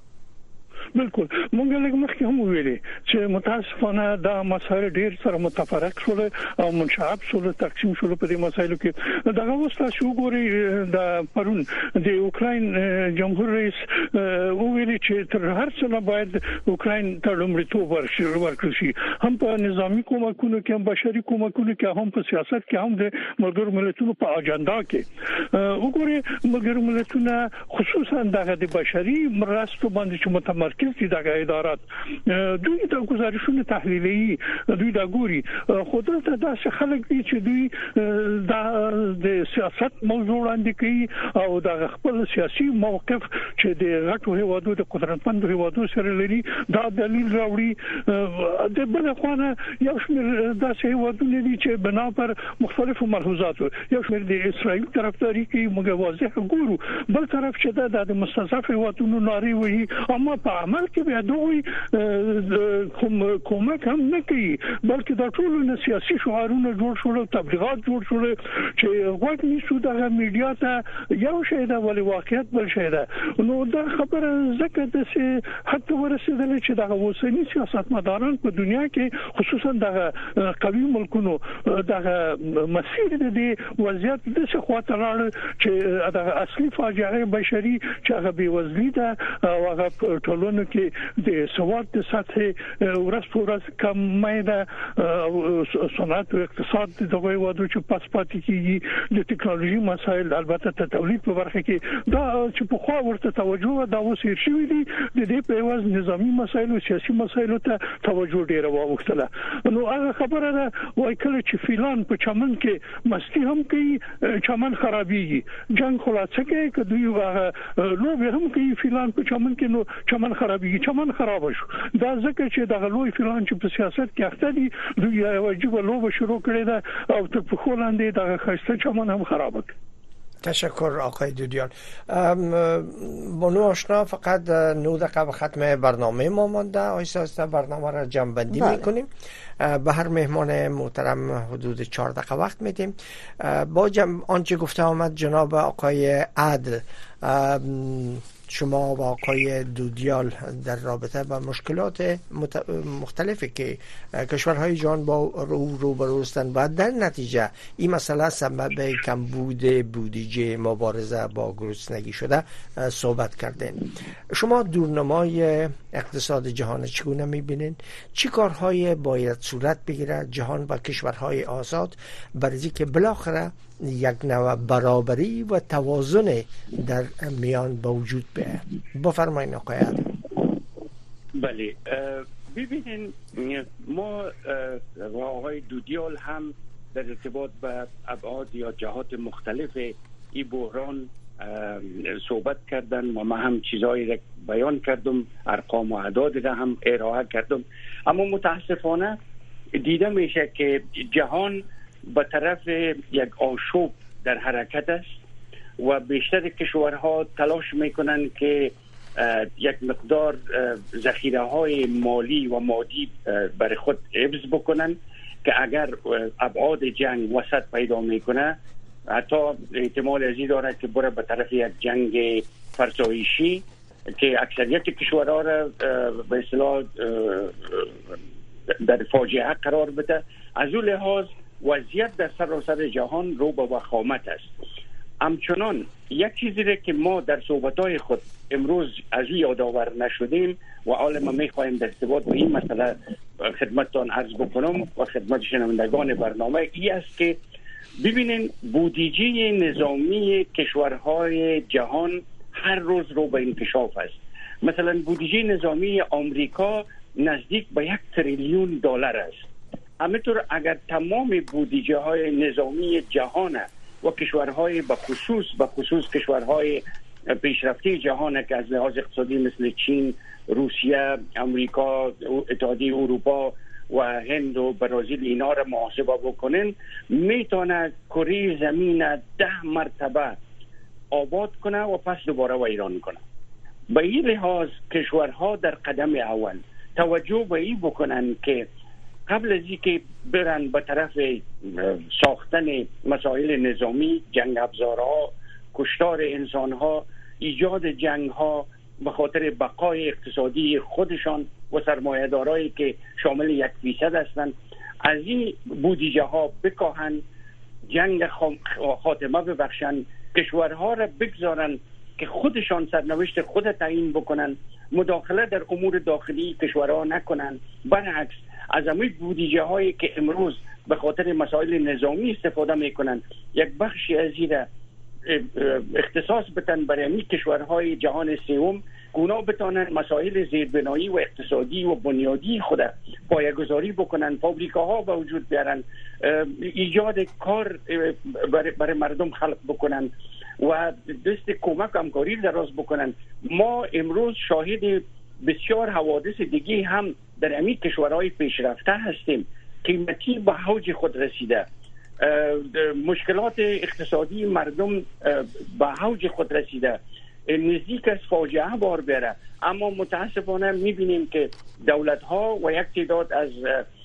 بالکل مونږ لږ مخکې هم ویلي چې متاسفانه دا مسایل ډیر سره متفرق شول او منشعب شول، تقسیم شول په دې مسایلو کې. دغه وسته شو ګوري د پرون د اوکراین جمهور رئیس ویلي چې تر هر څه نه باید اوکراین ته لومړیتوب ورکړل شي، هم په نظامی کومکونو کې، هم بشري کومکونو کې، هم په سیاست کې، هم د ملګرو ملتونو په اجنډا کې. وګوري ملګرو ملتونه خصوصا دغه د بشري مرستو باندې چې متمرکز دي دغه ادارات دوی د گزارشونو تحلیلي دوی دا ګوري، خو دلته داسې خلک دي چې دوی د سیاست موضوع وړاندې کوي او د خپل سیاسي موقف چې د غټو هیوادو د قدرتمند هیوادو سره لري دا دلیل راوړي. د بل خوا یو شمېر داسې هیوادونه دي چې بنا پر مختلفو ملحوظاتو یو شمېر د اسرائیل طرفداري کوي، موږ واضح ګورو. بل طرف چې دا د مستضعف هیوادونو ناري وي، اما په عمل کې بیا دوی کوم کومک هم نه کوي بلکې د ټولو نه سیاسي شعارونه جوړ شول تبلیغات جوړ شول چې وخت نشو د میډیا ته یو شی دا ولې واقعیت بل شی دا نو دا خبره زکه د سه حتی ورسېدل چې د اوسنی سیاستمداران په دنیا کې خصوصا د قوي ملکونو د مسیر د دې وضعیت د څه خواته راړ چې د اصلي فاجعه بشري چې هغه بېوزلي ده او هغه ټولنه کې د سواد د سطح ورځ په ورځ کمه ده صنعت او اقتصاد د وایو چې پاس پاتې کیږي د ټکنالوژي مسایل البته د تولید په برخه کې دا چې په خوا ورته توجه دا وسیر شوی دي د دې په واسه نظامی مسایل او سیاسي مسایل ته توجه ډیره واوښتله نو هغه خبره ده وای کله چې فیلان په چمن کې مستی هم کوي چمن خرابېږي جنگ خلاصه کوي که دوی هغه لوبي هم کوي فیلان په چمن کې نو چمن خرابېږي چمن خراب شو دا ځکه چې د لوی فیلان چې په سیاست کې اخته دي دوی واجب لوبه شروع کړې ده او ته په خولاندې د خسته چمن هم خراب کړ. تشکر آقای دودیان. بانو آشنا فقط نه دقیقه به ختم برنامه ما مانده. آیسته برنامه را جمع بندی میکنیم. به هر مهمان محترم حدود چهار دقیقه وقت میدیم. با جمع آنچه گفته آمد جناب آقای عدل، شما و آقای دودیال در رابطه با مشکلات مختلفی که کشورهای جهان با رو روبرو هستند و در نتیجه این مسئله سبب کمبود بودجه مبارزه با گرسنگی شده صحبت کردین. شما دورنمای اقتصاد جهان چگونه میبینین؟ چی کارهای باید صورت بگیرد جهان و کشورهای آزاد برای اینکه بالاخره یک نوع برابری و توازن در میان با وجود بیاید؟ بفرمایید آقای عدل. بله، ببینین ما و آقای دودیال هم در ارتباط به ابعاد یا جهات مختلف این بحران صحبت کردن و ما هم چیزایی را بیان کردم، ارقام و اعداد را هم ارائه کردم، اما متاسفانه دیده میشه که جهان به طرف یک آشوب در حرکت است و بیشتر کشورها تلاش میکنن که یک مقدار ذخیره های مالی و مادی برای خود حفظ بکنن که اگر ابعاد جنگ وسط پیدا میکنه حتی احتمال ازی داره که بره به طرف یک جنگ فرسایشی که اکثریت کشورها را به اصطلاح در فاجعه قرار بده. از اون لحاظ وضعیت در سراسر جهان رو به وخامت است. همچنان یک چیزی را که ما در صحبت‌های خود امروز از او یادآور نشدیم و حالا ما می‌خوایم در ارتباط با این مسئله خدمتتان عرض بکنم و خدمت شنوندگان برنامه ای است که ببینین بودجه نظامی کشورهای جهان هر روز رو به انکشاف است. مثلا بودجه نظامی آمریکا نزدیک به یک تریلیون دلار است. همینطور اگر تمام بودجه های نظامی جهان و کشورهای به خصوص به خصوص کشورهای پیشرفته جهان که از لحاظ اقتصادی مثل چین، روسیه، امریکا، اتحادیه اروپا و هند و برزیل اینا را محاسبه بکنن، میتونه کره زمین ده مرتبه آباد کنه و پس دوباره ویران کنه. به این لحاظ کشورها در قدم اول توجه به این بکنن که قبل از اینکه برن به طرف ساختن مسائل نظامی، جنگ افزارها، کشتار انسانها، ایجاد جنگها به خاطر بقای اقتصادی خودشان و سرمایه‌دارایی که شامل یک فیصد هستند، از این بودجه ها بکاهن، جنگ خاتمه ببخشن، کشورها را بگذارن که خودشان سرنوشت خود تعیین بکنن، مداخله در امور داخلی کشورها نکنن. برعکس از همه بودجه هایی که امروز به خاطر مسائل نظامی استفاده میکنن یک بخشی از این اختصاص بدن برای همین کشورهای جهان سوم، اونا بتانن مسائل زیربنایی و اقتصادی و بنیادی خود پایه‌گذاری بکنن، فابریکاها به وجود بیارن، ایجاد کار برای مردم خلق بکنن و دست کمک همکاری دراز بکنن. ما امروز شاهد بسیار حوادث دیگه هم در همین کشورهای پیشرفته هستیم. قیمتی به اوج خود رسیده، مشکلات اقتصادی مردم به اوج خود رسیده، نزدیک از فاجعه بار بره. اما متاسفانه میبینیم که دولت ها و یک تعداد از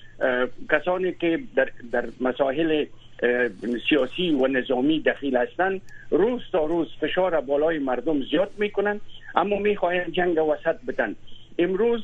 کسانی که در, در مسائل سیاسی و نظامی دخیل هستند روز تا روز فشار بالای مردم زیاد میکنن، اما میخواهند جنگ وسط بدن. امروز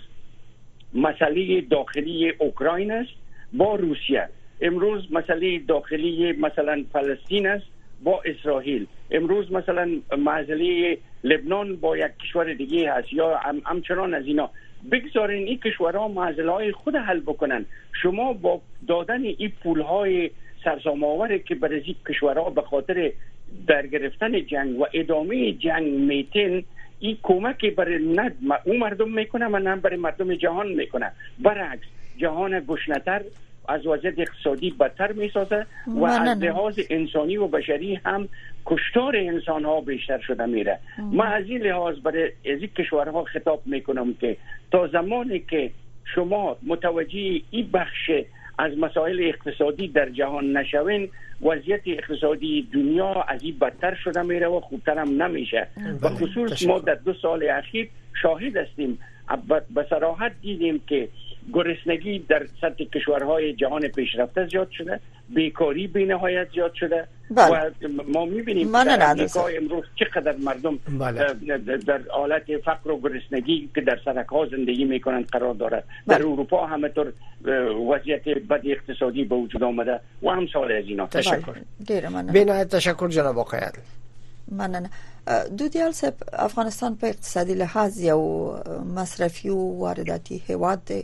مسئله داخلی اوکراین است با روسیه، امروز مسئله داخلی مثلا فلسطین است با اسرائیل، امروز مثلا مسئله لبنان با یک کشور دیگه هست یا همچنان از اینا. بگذارین این کشورها مسائل خود حل بکنن. شما با دادن این پولهای سرسام‌آور که برای این کشورها به خاطر در گرفتن جنگ و ادامه جنگ میتین، این کمک برای نه اون مردم میکنه و نه برای مردم جهان میکنه. برعکس جهان گشنه‌تر از وضعیت اقتصادی بدتر میسازه و از لحاظ انسانی و بشری هم کشتار انسان ها بیشتر شده میره. من از این لحاظ برای از این کشورها خطاب میکنم که تا زمانی که شما متوجه این بخش از مسائل اقتصادی در جهان نشوین، وضعیت اقتصادی دنیا از این بدتر شده میره و خوبتر هم نمیشه. و خصوص ما در دو سال اخیر شاهد هستیم، به صراحت دیدیم که گرسنگی در سطح کشورهای جهان پیشرفته زیاد شده، بیکاری بی نهایت زیاد شده. بله. و ما میبینیم در امریکا امروز چقدر مردم بله. در حالت فقر و گرسنگی که در سرک‌ها زندگی میکنند قرار دارد. بله. در اروپا همینطور وضعیت بد اقتصادی به وجود آمده و همسال از اینا. تشکر. ډیر مننه. بنایت تشکر جناب آقای عادل. مننه. دودیال صاحب، افغانستان په اقتصادي لحاظ یو مصرفي او وارداتي هیواد دی،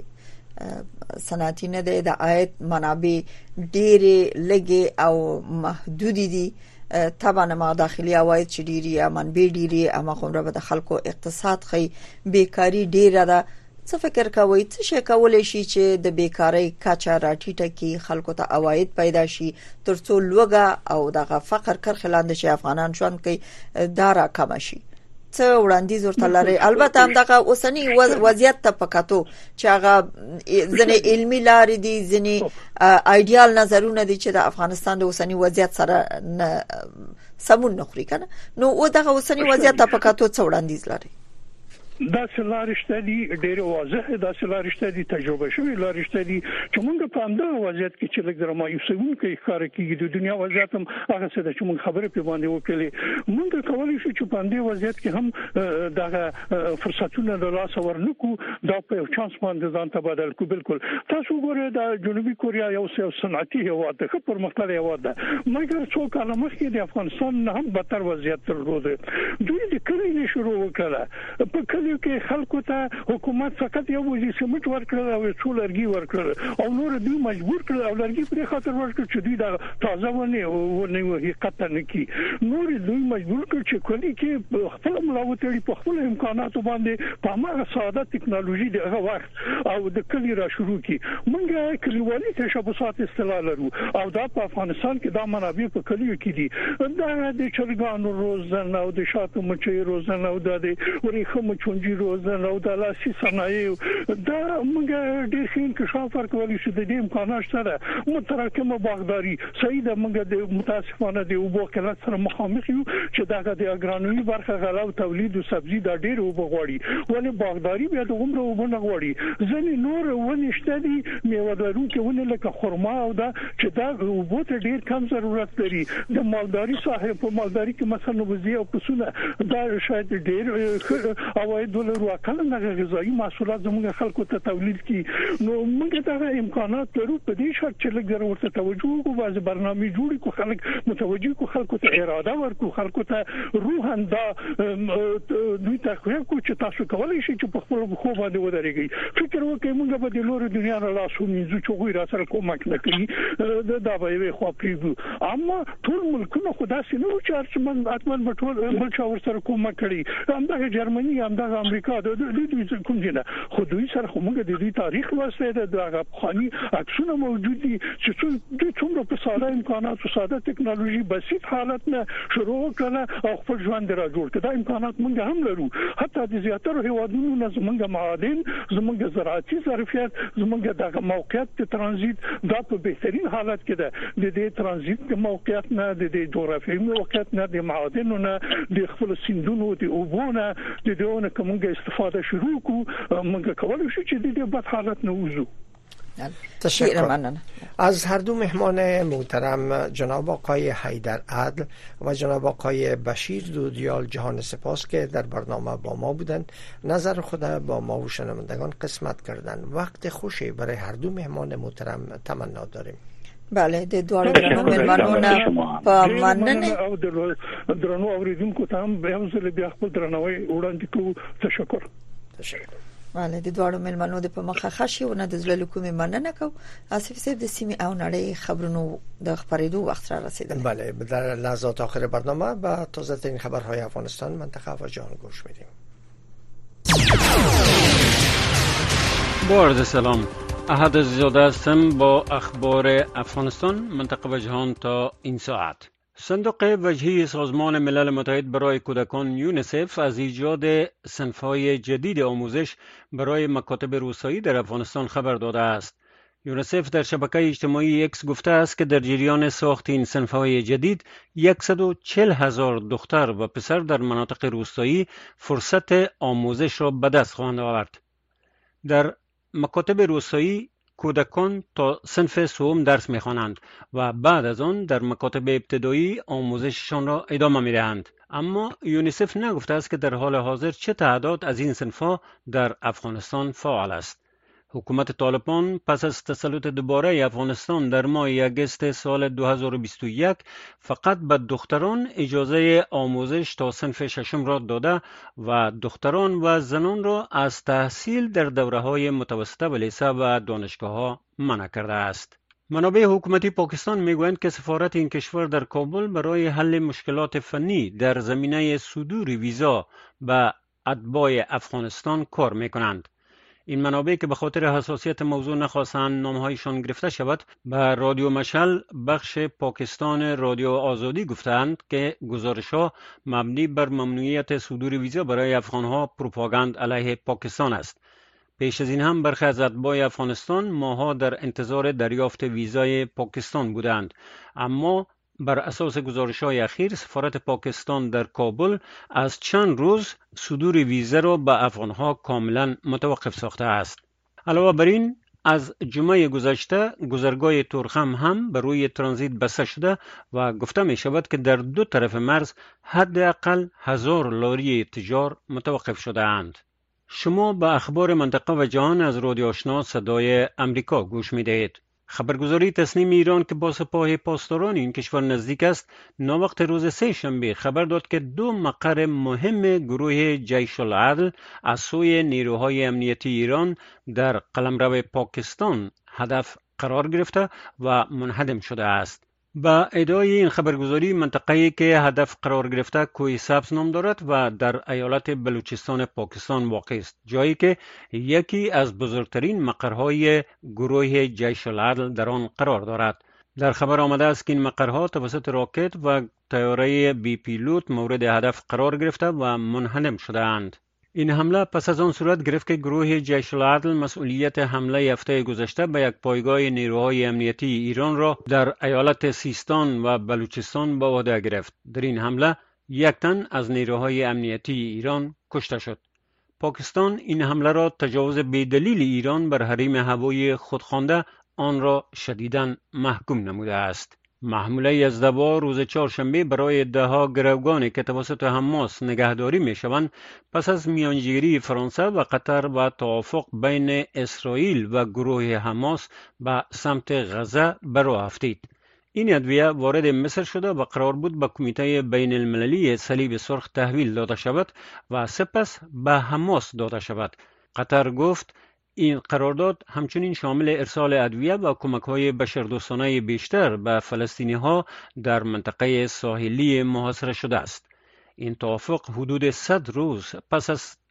صنعتي نه دی، د عاید منابع ډېرې لږې او محدودې دي. طبعا ما داخلي عواید چې ډېرې یا منابع ډېرې اما خو به د خلکو اقتصاد خي، بیکاری ډېره ده. څه فکر کوئ څه شي کولای شي چې د بیکاری کچه راټیټه کړي، خلکو ته عواید پیدا شي ترڅو لوږه او دغه فقر کرخه لاندې شي افغانان ژوند کوي دا را کم شي؟ څه وړاندیز ورته لري؟ البته هم دغه اوسنی وضعیت ته پکاتو چې هغه ځنې علمي لارې دي، ځنې ایډیال نظرونه دي چې د افغانستان د اوسنی وضعیت سره سمون نه خوري کنه. نو او دغه اوسنی وضعیت ته پکاتو څه وړاندیز لري؟ دا سلارشته دي ډېر واضح، دا سلارشته دي تجربه شوی لارشته دي چې موږ په همدغه وضعیت کې چې لږ درما یو سوون کې ښکار کیږي د دنیا وضعیت هم هغه څه ده چې موږ خبرې په باندې وکړي. موږ کولای شو چې په همدې وضعیت کې هم دغه فرصتونه د لاس ورنکو، دا په چانس باندې ځان ته بدل کو. بالکل تاسو ګورئ د جنوبي کوریا یو صنعتي هیواد ده، ښه پرمختللی هیواد ده، مګر څو کاله مخکې د افغانستان نه هم بدتر وضعیت درلود. دوی د کلی شروع وکړه، په کلی کې خلکو ته حکومت فقط یو وځي سمټ ورکړل او څو لرګي ورکړل او نور دوی مجبور کړل او لرګي پر خاطر ورکړل چې دوی دا تازه ونه ونه حقیقت نه کی. نور دوی مجبور کړل چې کلی کې خپل ملاوتړي په خپل امکاناتو باندې په هغه ساده ټکنالوژي دغه وخت او د کلی را شروع کی. موږ کلیوالي تشبثات اصطلاح لرو او دا په افغانستان کې دا منابع په کلیو کې دي. دا د چرګانو روزنه او د شاتو مچۍ روزنه او د ورېخمو چونجي روزنه او د لاسي صنایع دا موږ ډېر ښه انکشاف ورکولی شو. د دې امکانات سره متراکمه باغداري صحیح ده. موږ د متاسفانه د اوبو قلت سره مخامخ یو چې دغه د اګرانومي برخه غلا او تولید او سبزي دا ډېر اوبه غواړي، ولې باغداري بیا د عمر اوبه نه غواړي. ځینې نور ونه شته دي میوه لرونکي ونه لکه خرما او دا چې دا اوبو ته ډېر کم ضرورت لري. د مالداري صاحب په مالداري کې مثلا وزي او پسونه دا شاید ډېر عواید ولرو، کله نه غذایی محصولات زموږ خلکو ته تولید کی. نو موږ دا امکانات لرو په دې شرط چې لږ ورته توجه وکړو، باز برنامه جوړ کو، خلک متوجه کو، خلکو ته اراده ورکو، خلکو ته روحاً دا دوی ته خو چې تاسو کولای شئ چې په خپل خو باندې ودرېږئ. فکر وکړئ موږ به د نور دنیا نه لاسو منځو چې غوړي را سره کومک نه کوي دا به وي خو پریږدو. اما ټول ملکونه خدا سينو چې ارچمن اتمن په ټول بل چا ور سره کومک کړي. همدغه جرمني، همدغه د امریکا د دوی کوم دي نه خو دوی سره خو موږ د دې تاریخ واسطه د دغه خاني عکسونه موجود دي چې دوی څومره په ساده امکانات او ساده ټکنالوژي بسيط حالت نه شروع کړه او خپل ژوند را جوړ کړ. دا امکانات موږ هم لرو. حتی د زیاتره هیوادونو نه زموږ معادن زموږ زراعتي ظرفیت زموږ د موقعیت د ترانزیت دا په بهترین حالت کې ده. د دې ترانزیت د موقعیت نه د دې جغرافیایي موقعیت نه د معادنونو نه د خپل سیندونو د اوبونه د دېونه کومه استفاده شروع کو موږ کولای شو چې د دې بد حالت نه وځو. تشکر از هر دو مهمان محترم جناب آقای حیدر عدل و جناب آقای بشیر دودیال جهان سپاس که در برنامه با ما بودند، نظر خود با ما و شنوندگان قسمت کردند. وقت خوشی برای هر دو مهمان محترم تمنا داریم. بله د دوه درنو مهمانونو په مننه او درنو اوریدونکو ته هم به هم زله بیا خپل درنوي وړاندې کوو. تشکر. تشکر. بله د دوه مهمانونو د په مخه خشي او نه د زړه کومې مننه کو. اسف صاحب د سیمې او نړۍ خبرونو د خبرېدو وخت را رسیدل. بله در لحظات آخر برنامه با تازه ترین خبرهای افغانستان، منطقه و جهان گوش میدیم. با عرض سلام، احد زیاده هستم با اخبار افغانستان، منطقه و جهان تا این ساعت. صندوق وجهی سازمان ملل متحد برای کودکان یونیسف از ایجاد صنف‌های جدید آموزش برای مکاتب روستایی در افغانستان خبر داده است. یونیسف در شبکه اجتماعی اکس گفته است که در جریان ساخت این صنف‌های جدید صد و چهل هزار دختر و پسر در مناطق روستایی فرصت آموزش را به دست خواهند آورد. در مکاتب روستایی کودکان تا صنف سوم درس می‌خوانند و بعد از آن در مکاتب ابتدایی آموزششان را ادامه می‌دهند. اما یونیسف نگفته است که در حال حاضر چه تعداد از این صنف‌ها در افغانستان فعال است. حکومت طالبان پس از تسلط دوباره افغانستان در ماه اگست سال دو هزار و بیست و یک فقط به دختران اجازه آموزش تا صنف ششم را داده و دختران و زنان را از تحصیل در دوره‌های متوسطه و لیسه و دانشگاه‌ها منع کرده است. منابع حکومتی پاکستان میگویند که سفارت این کشور در کابل برای حل مشکلات فنی در زمینه صدور ویزا به اتباع افغانستان کار میکنند. این منابع که به خاطر حساسیت موضوع نخواستند نامهایشان گرفته شود، به رادیو مشعل بخش پاکستان رادیو آزادی گفتند که گزارش‌ها مبنی بر ممنوعیت صدور ویزا برای افغان‌ها پروپاگاند علیه پاکستان است. پیش از این هم برخی از اتباع افغانستان ماها در انتظار دریافت ویزای پاکستان بودند، اما بر اساس گزارش‌های اخیر سفارت پاکستان در کابل از چند روز صدور ویزا را به افغان‌ها کاملا متوقف ساخته است. علاوه بر این از جمعه گذشته گذرگاه تورخم هم بر روی ترانزیت بسته شده و گفته می شود که در دو طرف مرز حداقل هزار لاری تجار متوقف شده اند. شما به اخبار منطقه و جهان از رادیو آشنا صدای امریکا گوش می دهید. خبرگزاری تصنیم ایران که با سپاه پاسداران این کشور نزدیک است، ناوقت روز سه شنبه خبر داد که دو مقر مهم گروه جیش العدل از سوی نیروهای امنیتی ایران در قلمرو پاکستان هدف قرار گرفته و منهدم شده است. با ادعای این خبرگزاری منطقه‌ای که هدف قرار گرفته کوه سبز نام دارد و در ایالت بلوچستان پاکستان واقع است، جایی که یکی از بزرگترین مقرهای گروه جیش العدل در آن قرار دارد. در خبر آمده است که این مقرها توسط راکت و طیاره بی پیلوت مورد هدف قرار گرفته و منهدم شده اند. این حمله پس از آن صورت گرفت که گروه جیش العدل مسئولیت حمله هفته گذشته به یک پایگاه نیروهای امنیتی ایران را در ایالت سیستان و بلوچستان به عهده گرفت. در این حمله یک تن از نیروهای امنیتی ایران کشته شد. پاکستان این حمله را تجاوز بی‌دلیل ایران بر حریم هوایی خود خوانده آن را شدیداً محکوم نموده است. محموله یزدبا روز چهارشنبه برای دهها گروگانی که توسط حماس نگهداری میشوند پس از میانجیگری فرانسه و قطر و توافق بین اسرائیل و گروه حماس به سمت غزه به راه افتید. این ادویه وارد مصر شده و قرار بود به کمیته بین المللی صلیب سرخ تحویل داده شود و سپس به حماس داده شود. قطر گفت این قرارداد همچنین شامل ارسال ادویه و کمک‌های بشردوستانه بیشتر به فلسطینی‌ها در منطقه ساحلی محاصره شده است. این توافق حدود صد روز پس از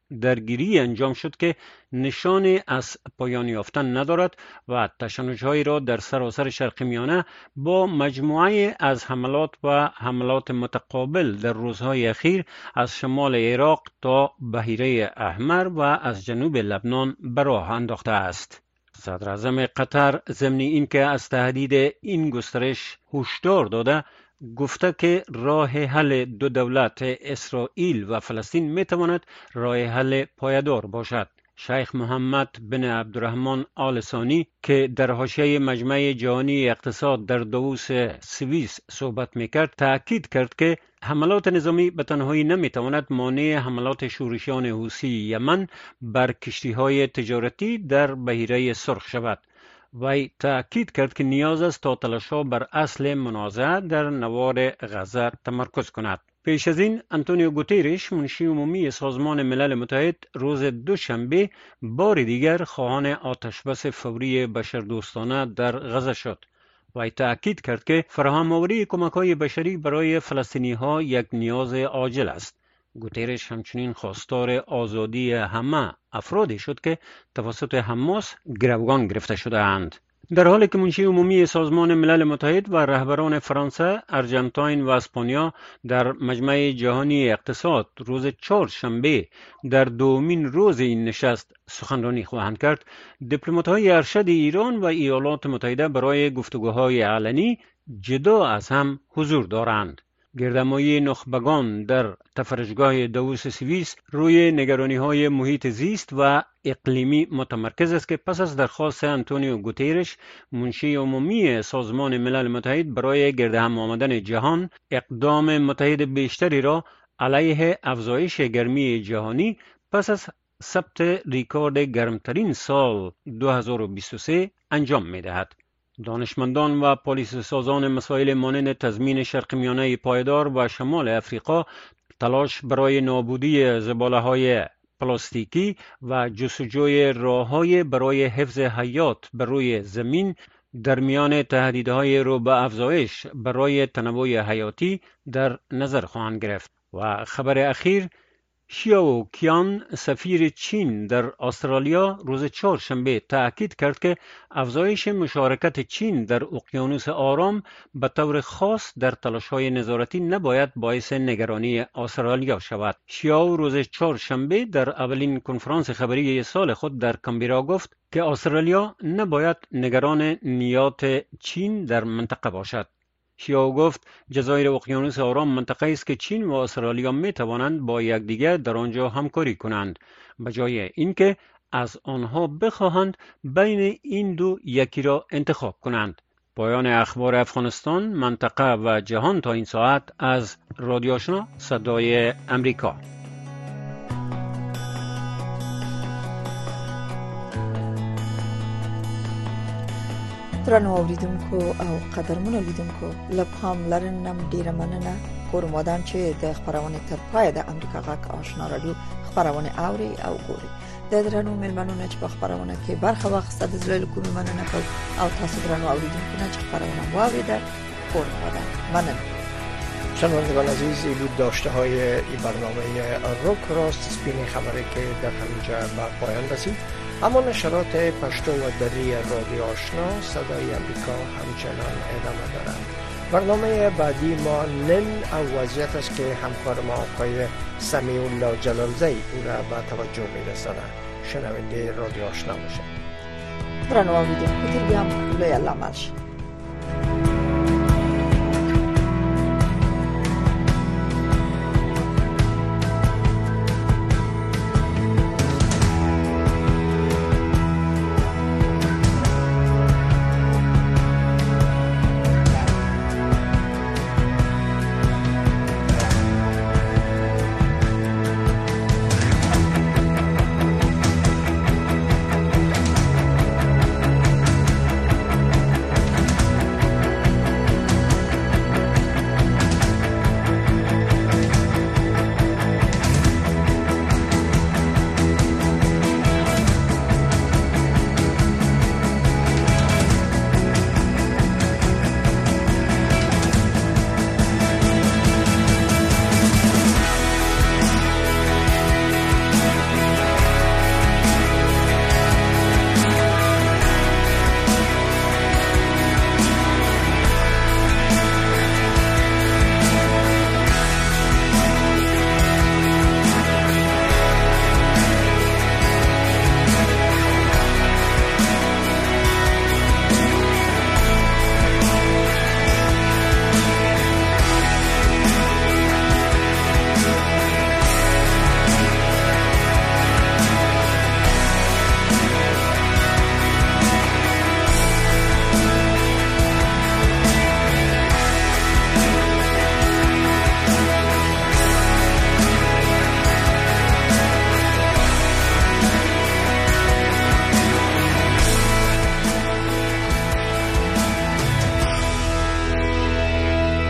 درگیری انجام شد که نشانی از پایان یافتن ندارد و تشنج‌هایی را در سراسر شرق میانه با مجموعه از حملات و حملات متقابل در روزهای اخیر از شمال عراق تا بحیره احمر و از جنوب لبنان به راه انداخته است. صدر اعظم قطر ضمن اینکه از تهدید این گسترش هشدار داده، گفته که راه حل دو دولت اسرائیل و فلسطین می تواند راه حل پایدار باشد. شیخ محمد بن عبدالرحمن آل ثانی که در حاشیه مجمع جهانی اقتصاد در داووس سوئیس صحبت میکرد، تأکید کرد که حملات نظامی به تنهایی نمیتواند مانع حملات شورشیان حوثی یمن بر کشتی‌های تجارتی در بحیره سرخ شود. وی تأکید کرد که نیاز است تا تلاش‌ها بر اصل منازعه در نوار غزه تمرکز کند. پیش از این انتونیو گوتیرش منشی عمومی سازمان ملل متحد روز دوشنبه بار دیگر خواهان آتشبس فوری بشردوستانه در غزه شد. وی تأکید کرد که فراهم‌آوری کمک‌های بشری برای فلسطینی‌ها یک نیاز عاجل است. گوتیرش همچنین خواستار آزادی همه افرادی شد که توسط حماس گروگان گرفته شده اند. در حالی که منشی عمومی سازمان ملل متحد و رهبران فرانسه، ارژانتین و اسپانیا در مجمع جهانی اقتصاد روز چهارشنبه در دومین روز این نشست سخنرانی خواهند کرد، دیپلمات‌های ارشد ایران و ایالات متحده برای گفتگوهای علنی جدا از هم حضور دارند. گردمایی نخبگان در تفرجگاه داووس سوئیس روی نگرانی‌های محیط زیست و اقلیمی متمرکز است که پس از درخواست انتونیو گوتیرش منشی عمومی سازمان ملل متحد برای گرد هم آمدن جهان اقدام متحد بیشتری را علیه افزایش گرمی جهانی پس از ثبت ریکورد گرمترین سال دو هزار و بیست و سه انجام می‌دهد. دانشمندان و پالیسی سازان مسائل مانند تضمین شرق میانه پایدار و شمال افریقا تلاش برای نابودی زباله‌های پلاستیکی و جستجوی راه‌های برای حفظ حیات بر روی زمین در میان تهدیدهای رو به افزایش برای تنوع حیاتی در نظر خواهند گرفت. و خبر اخیر، شیاو کیان سفیر چین در استرالیا روز چهارشنبه تأکید کرد که افزایش مشارکت چین در اقیانوس آرام به طور خاص در تلاش‌های نظارتی نباید باعث نگرانی استرالیا شود. شیاو روز چهارشنبه در اولین کنفرانس خبری سال خود در کامبرا گفت که استرالیا نباید نگران نیات چین در منطقه باشد. شیاو گفت جزایر اقیانوس آرام منطقه است که چین و استرالیا می توانند با یکدیگر در آنجا همکاری کنند، به جای اینکه از آنها بخواهند بین این دو یکی را انتخاب کنند. پایان اخبار افغانستان، منطقه و جهان تا این ساعت از رادیو آشنا صدای امریکا. درنو اوریدونکو او قدرمن لیدونکو لپام لرنم ډیره مننه کوم ودان چې د خبرونه تر پای د امریکا غاک آشنا رادیو خبرونه اوري او ګوري. د درنو ملمنو نه چې په خبرونه کې برخه واخسته د زړه کوم مننه کو او تاسو درنو اوریدونکو نه چې خبرونه واوریده کوم ودان مننه. شنوندگان عزیز، ایلود داشته های این برنامه روک راست سپین خبری که در همینجا به پایان رسید. اما نشرات پشتو و دری رادیو آشنا صدای امریکا همچنان ادامه دارد. برنامه بعدی ما نن او وضعیت است که همکار ما آقای سمیع الله جلالزی او را به توجه می‌رساند. شنونده رادیو آشنا باشید. برنامه ویدیو کتیر بیام لوی الله مرش.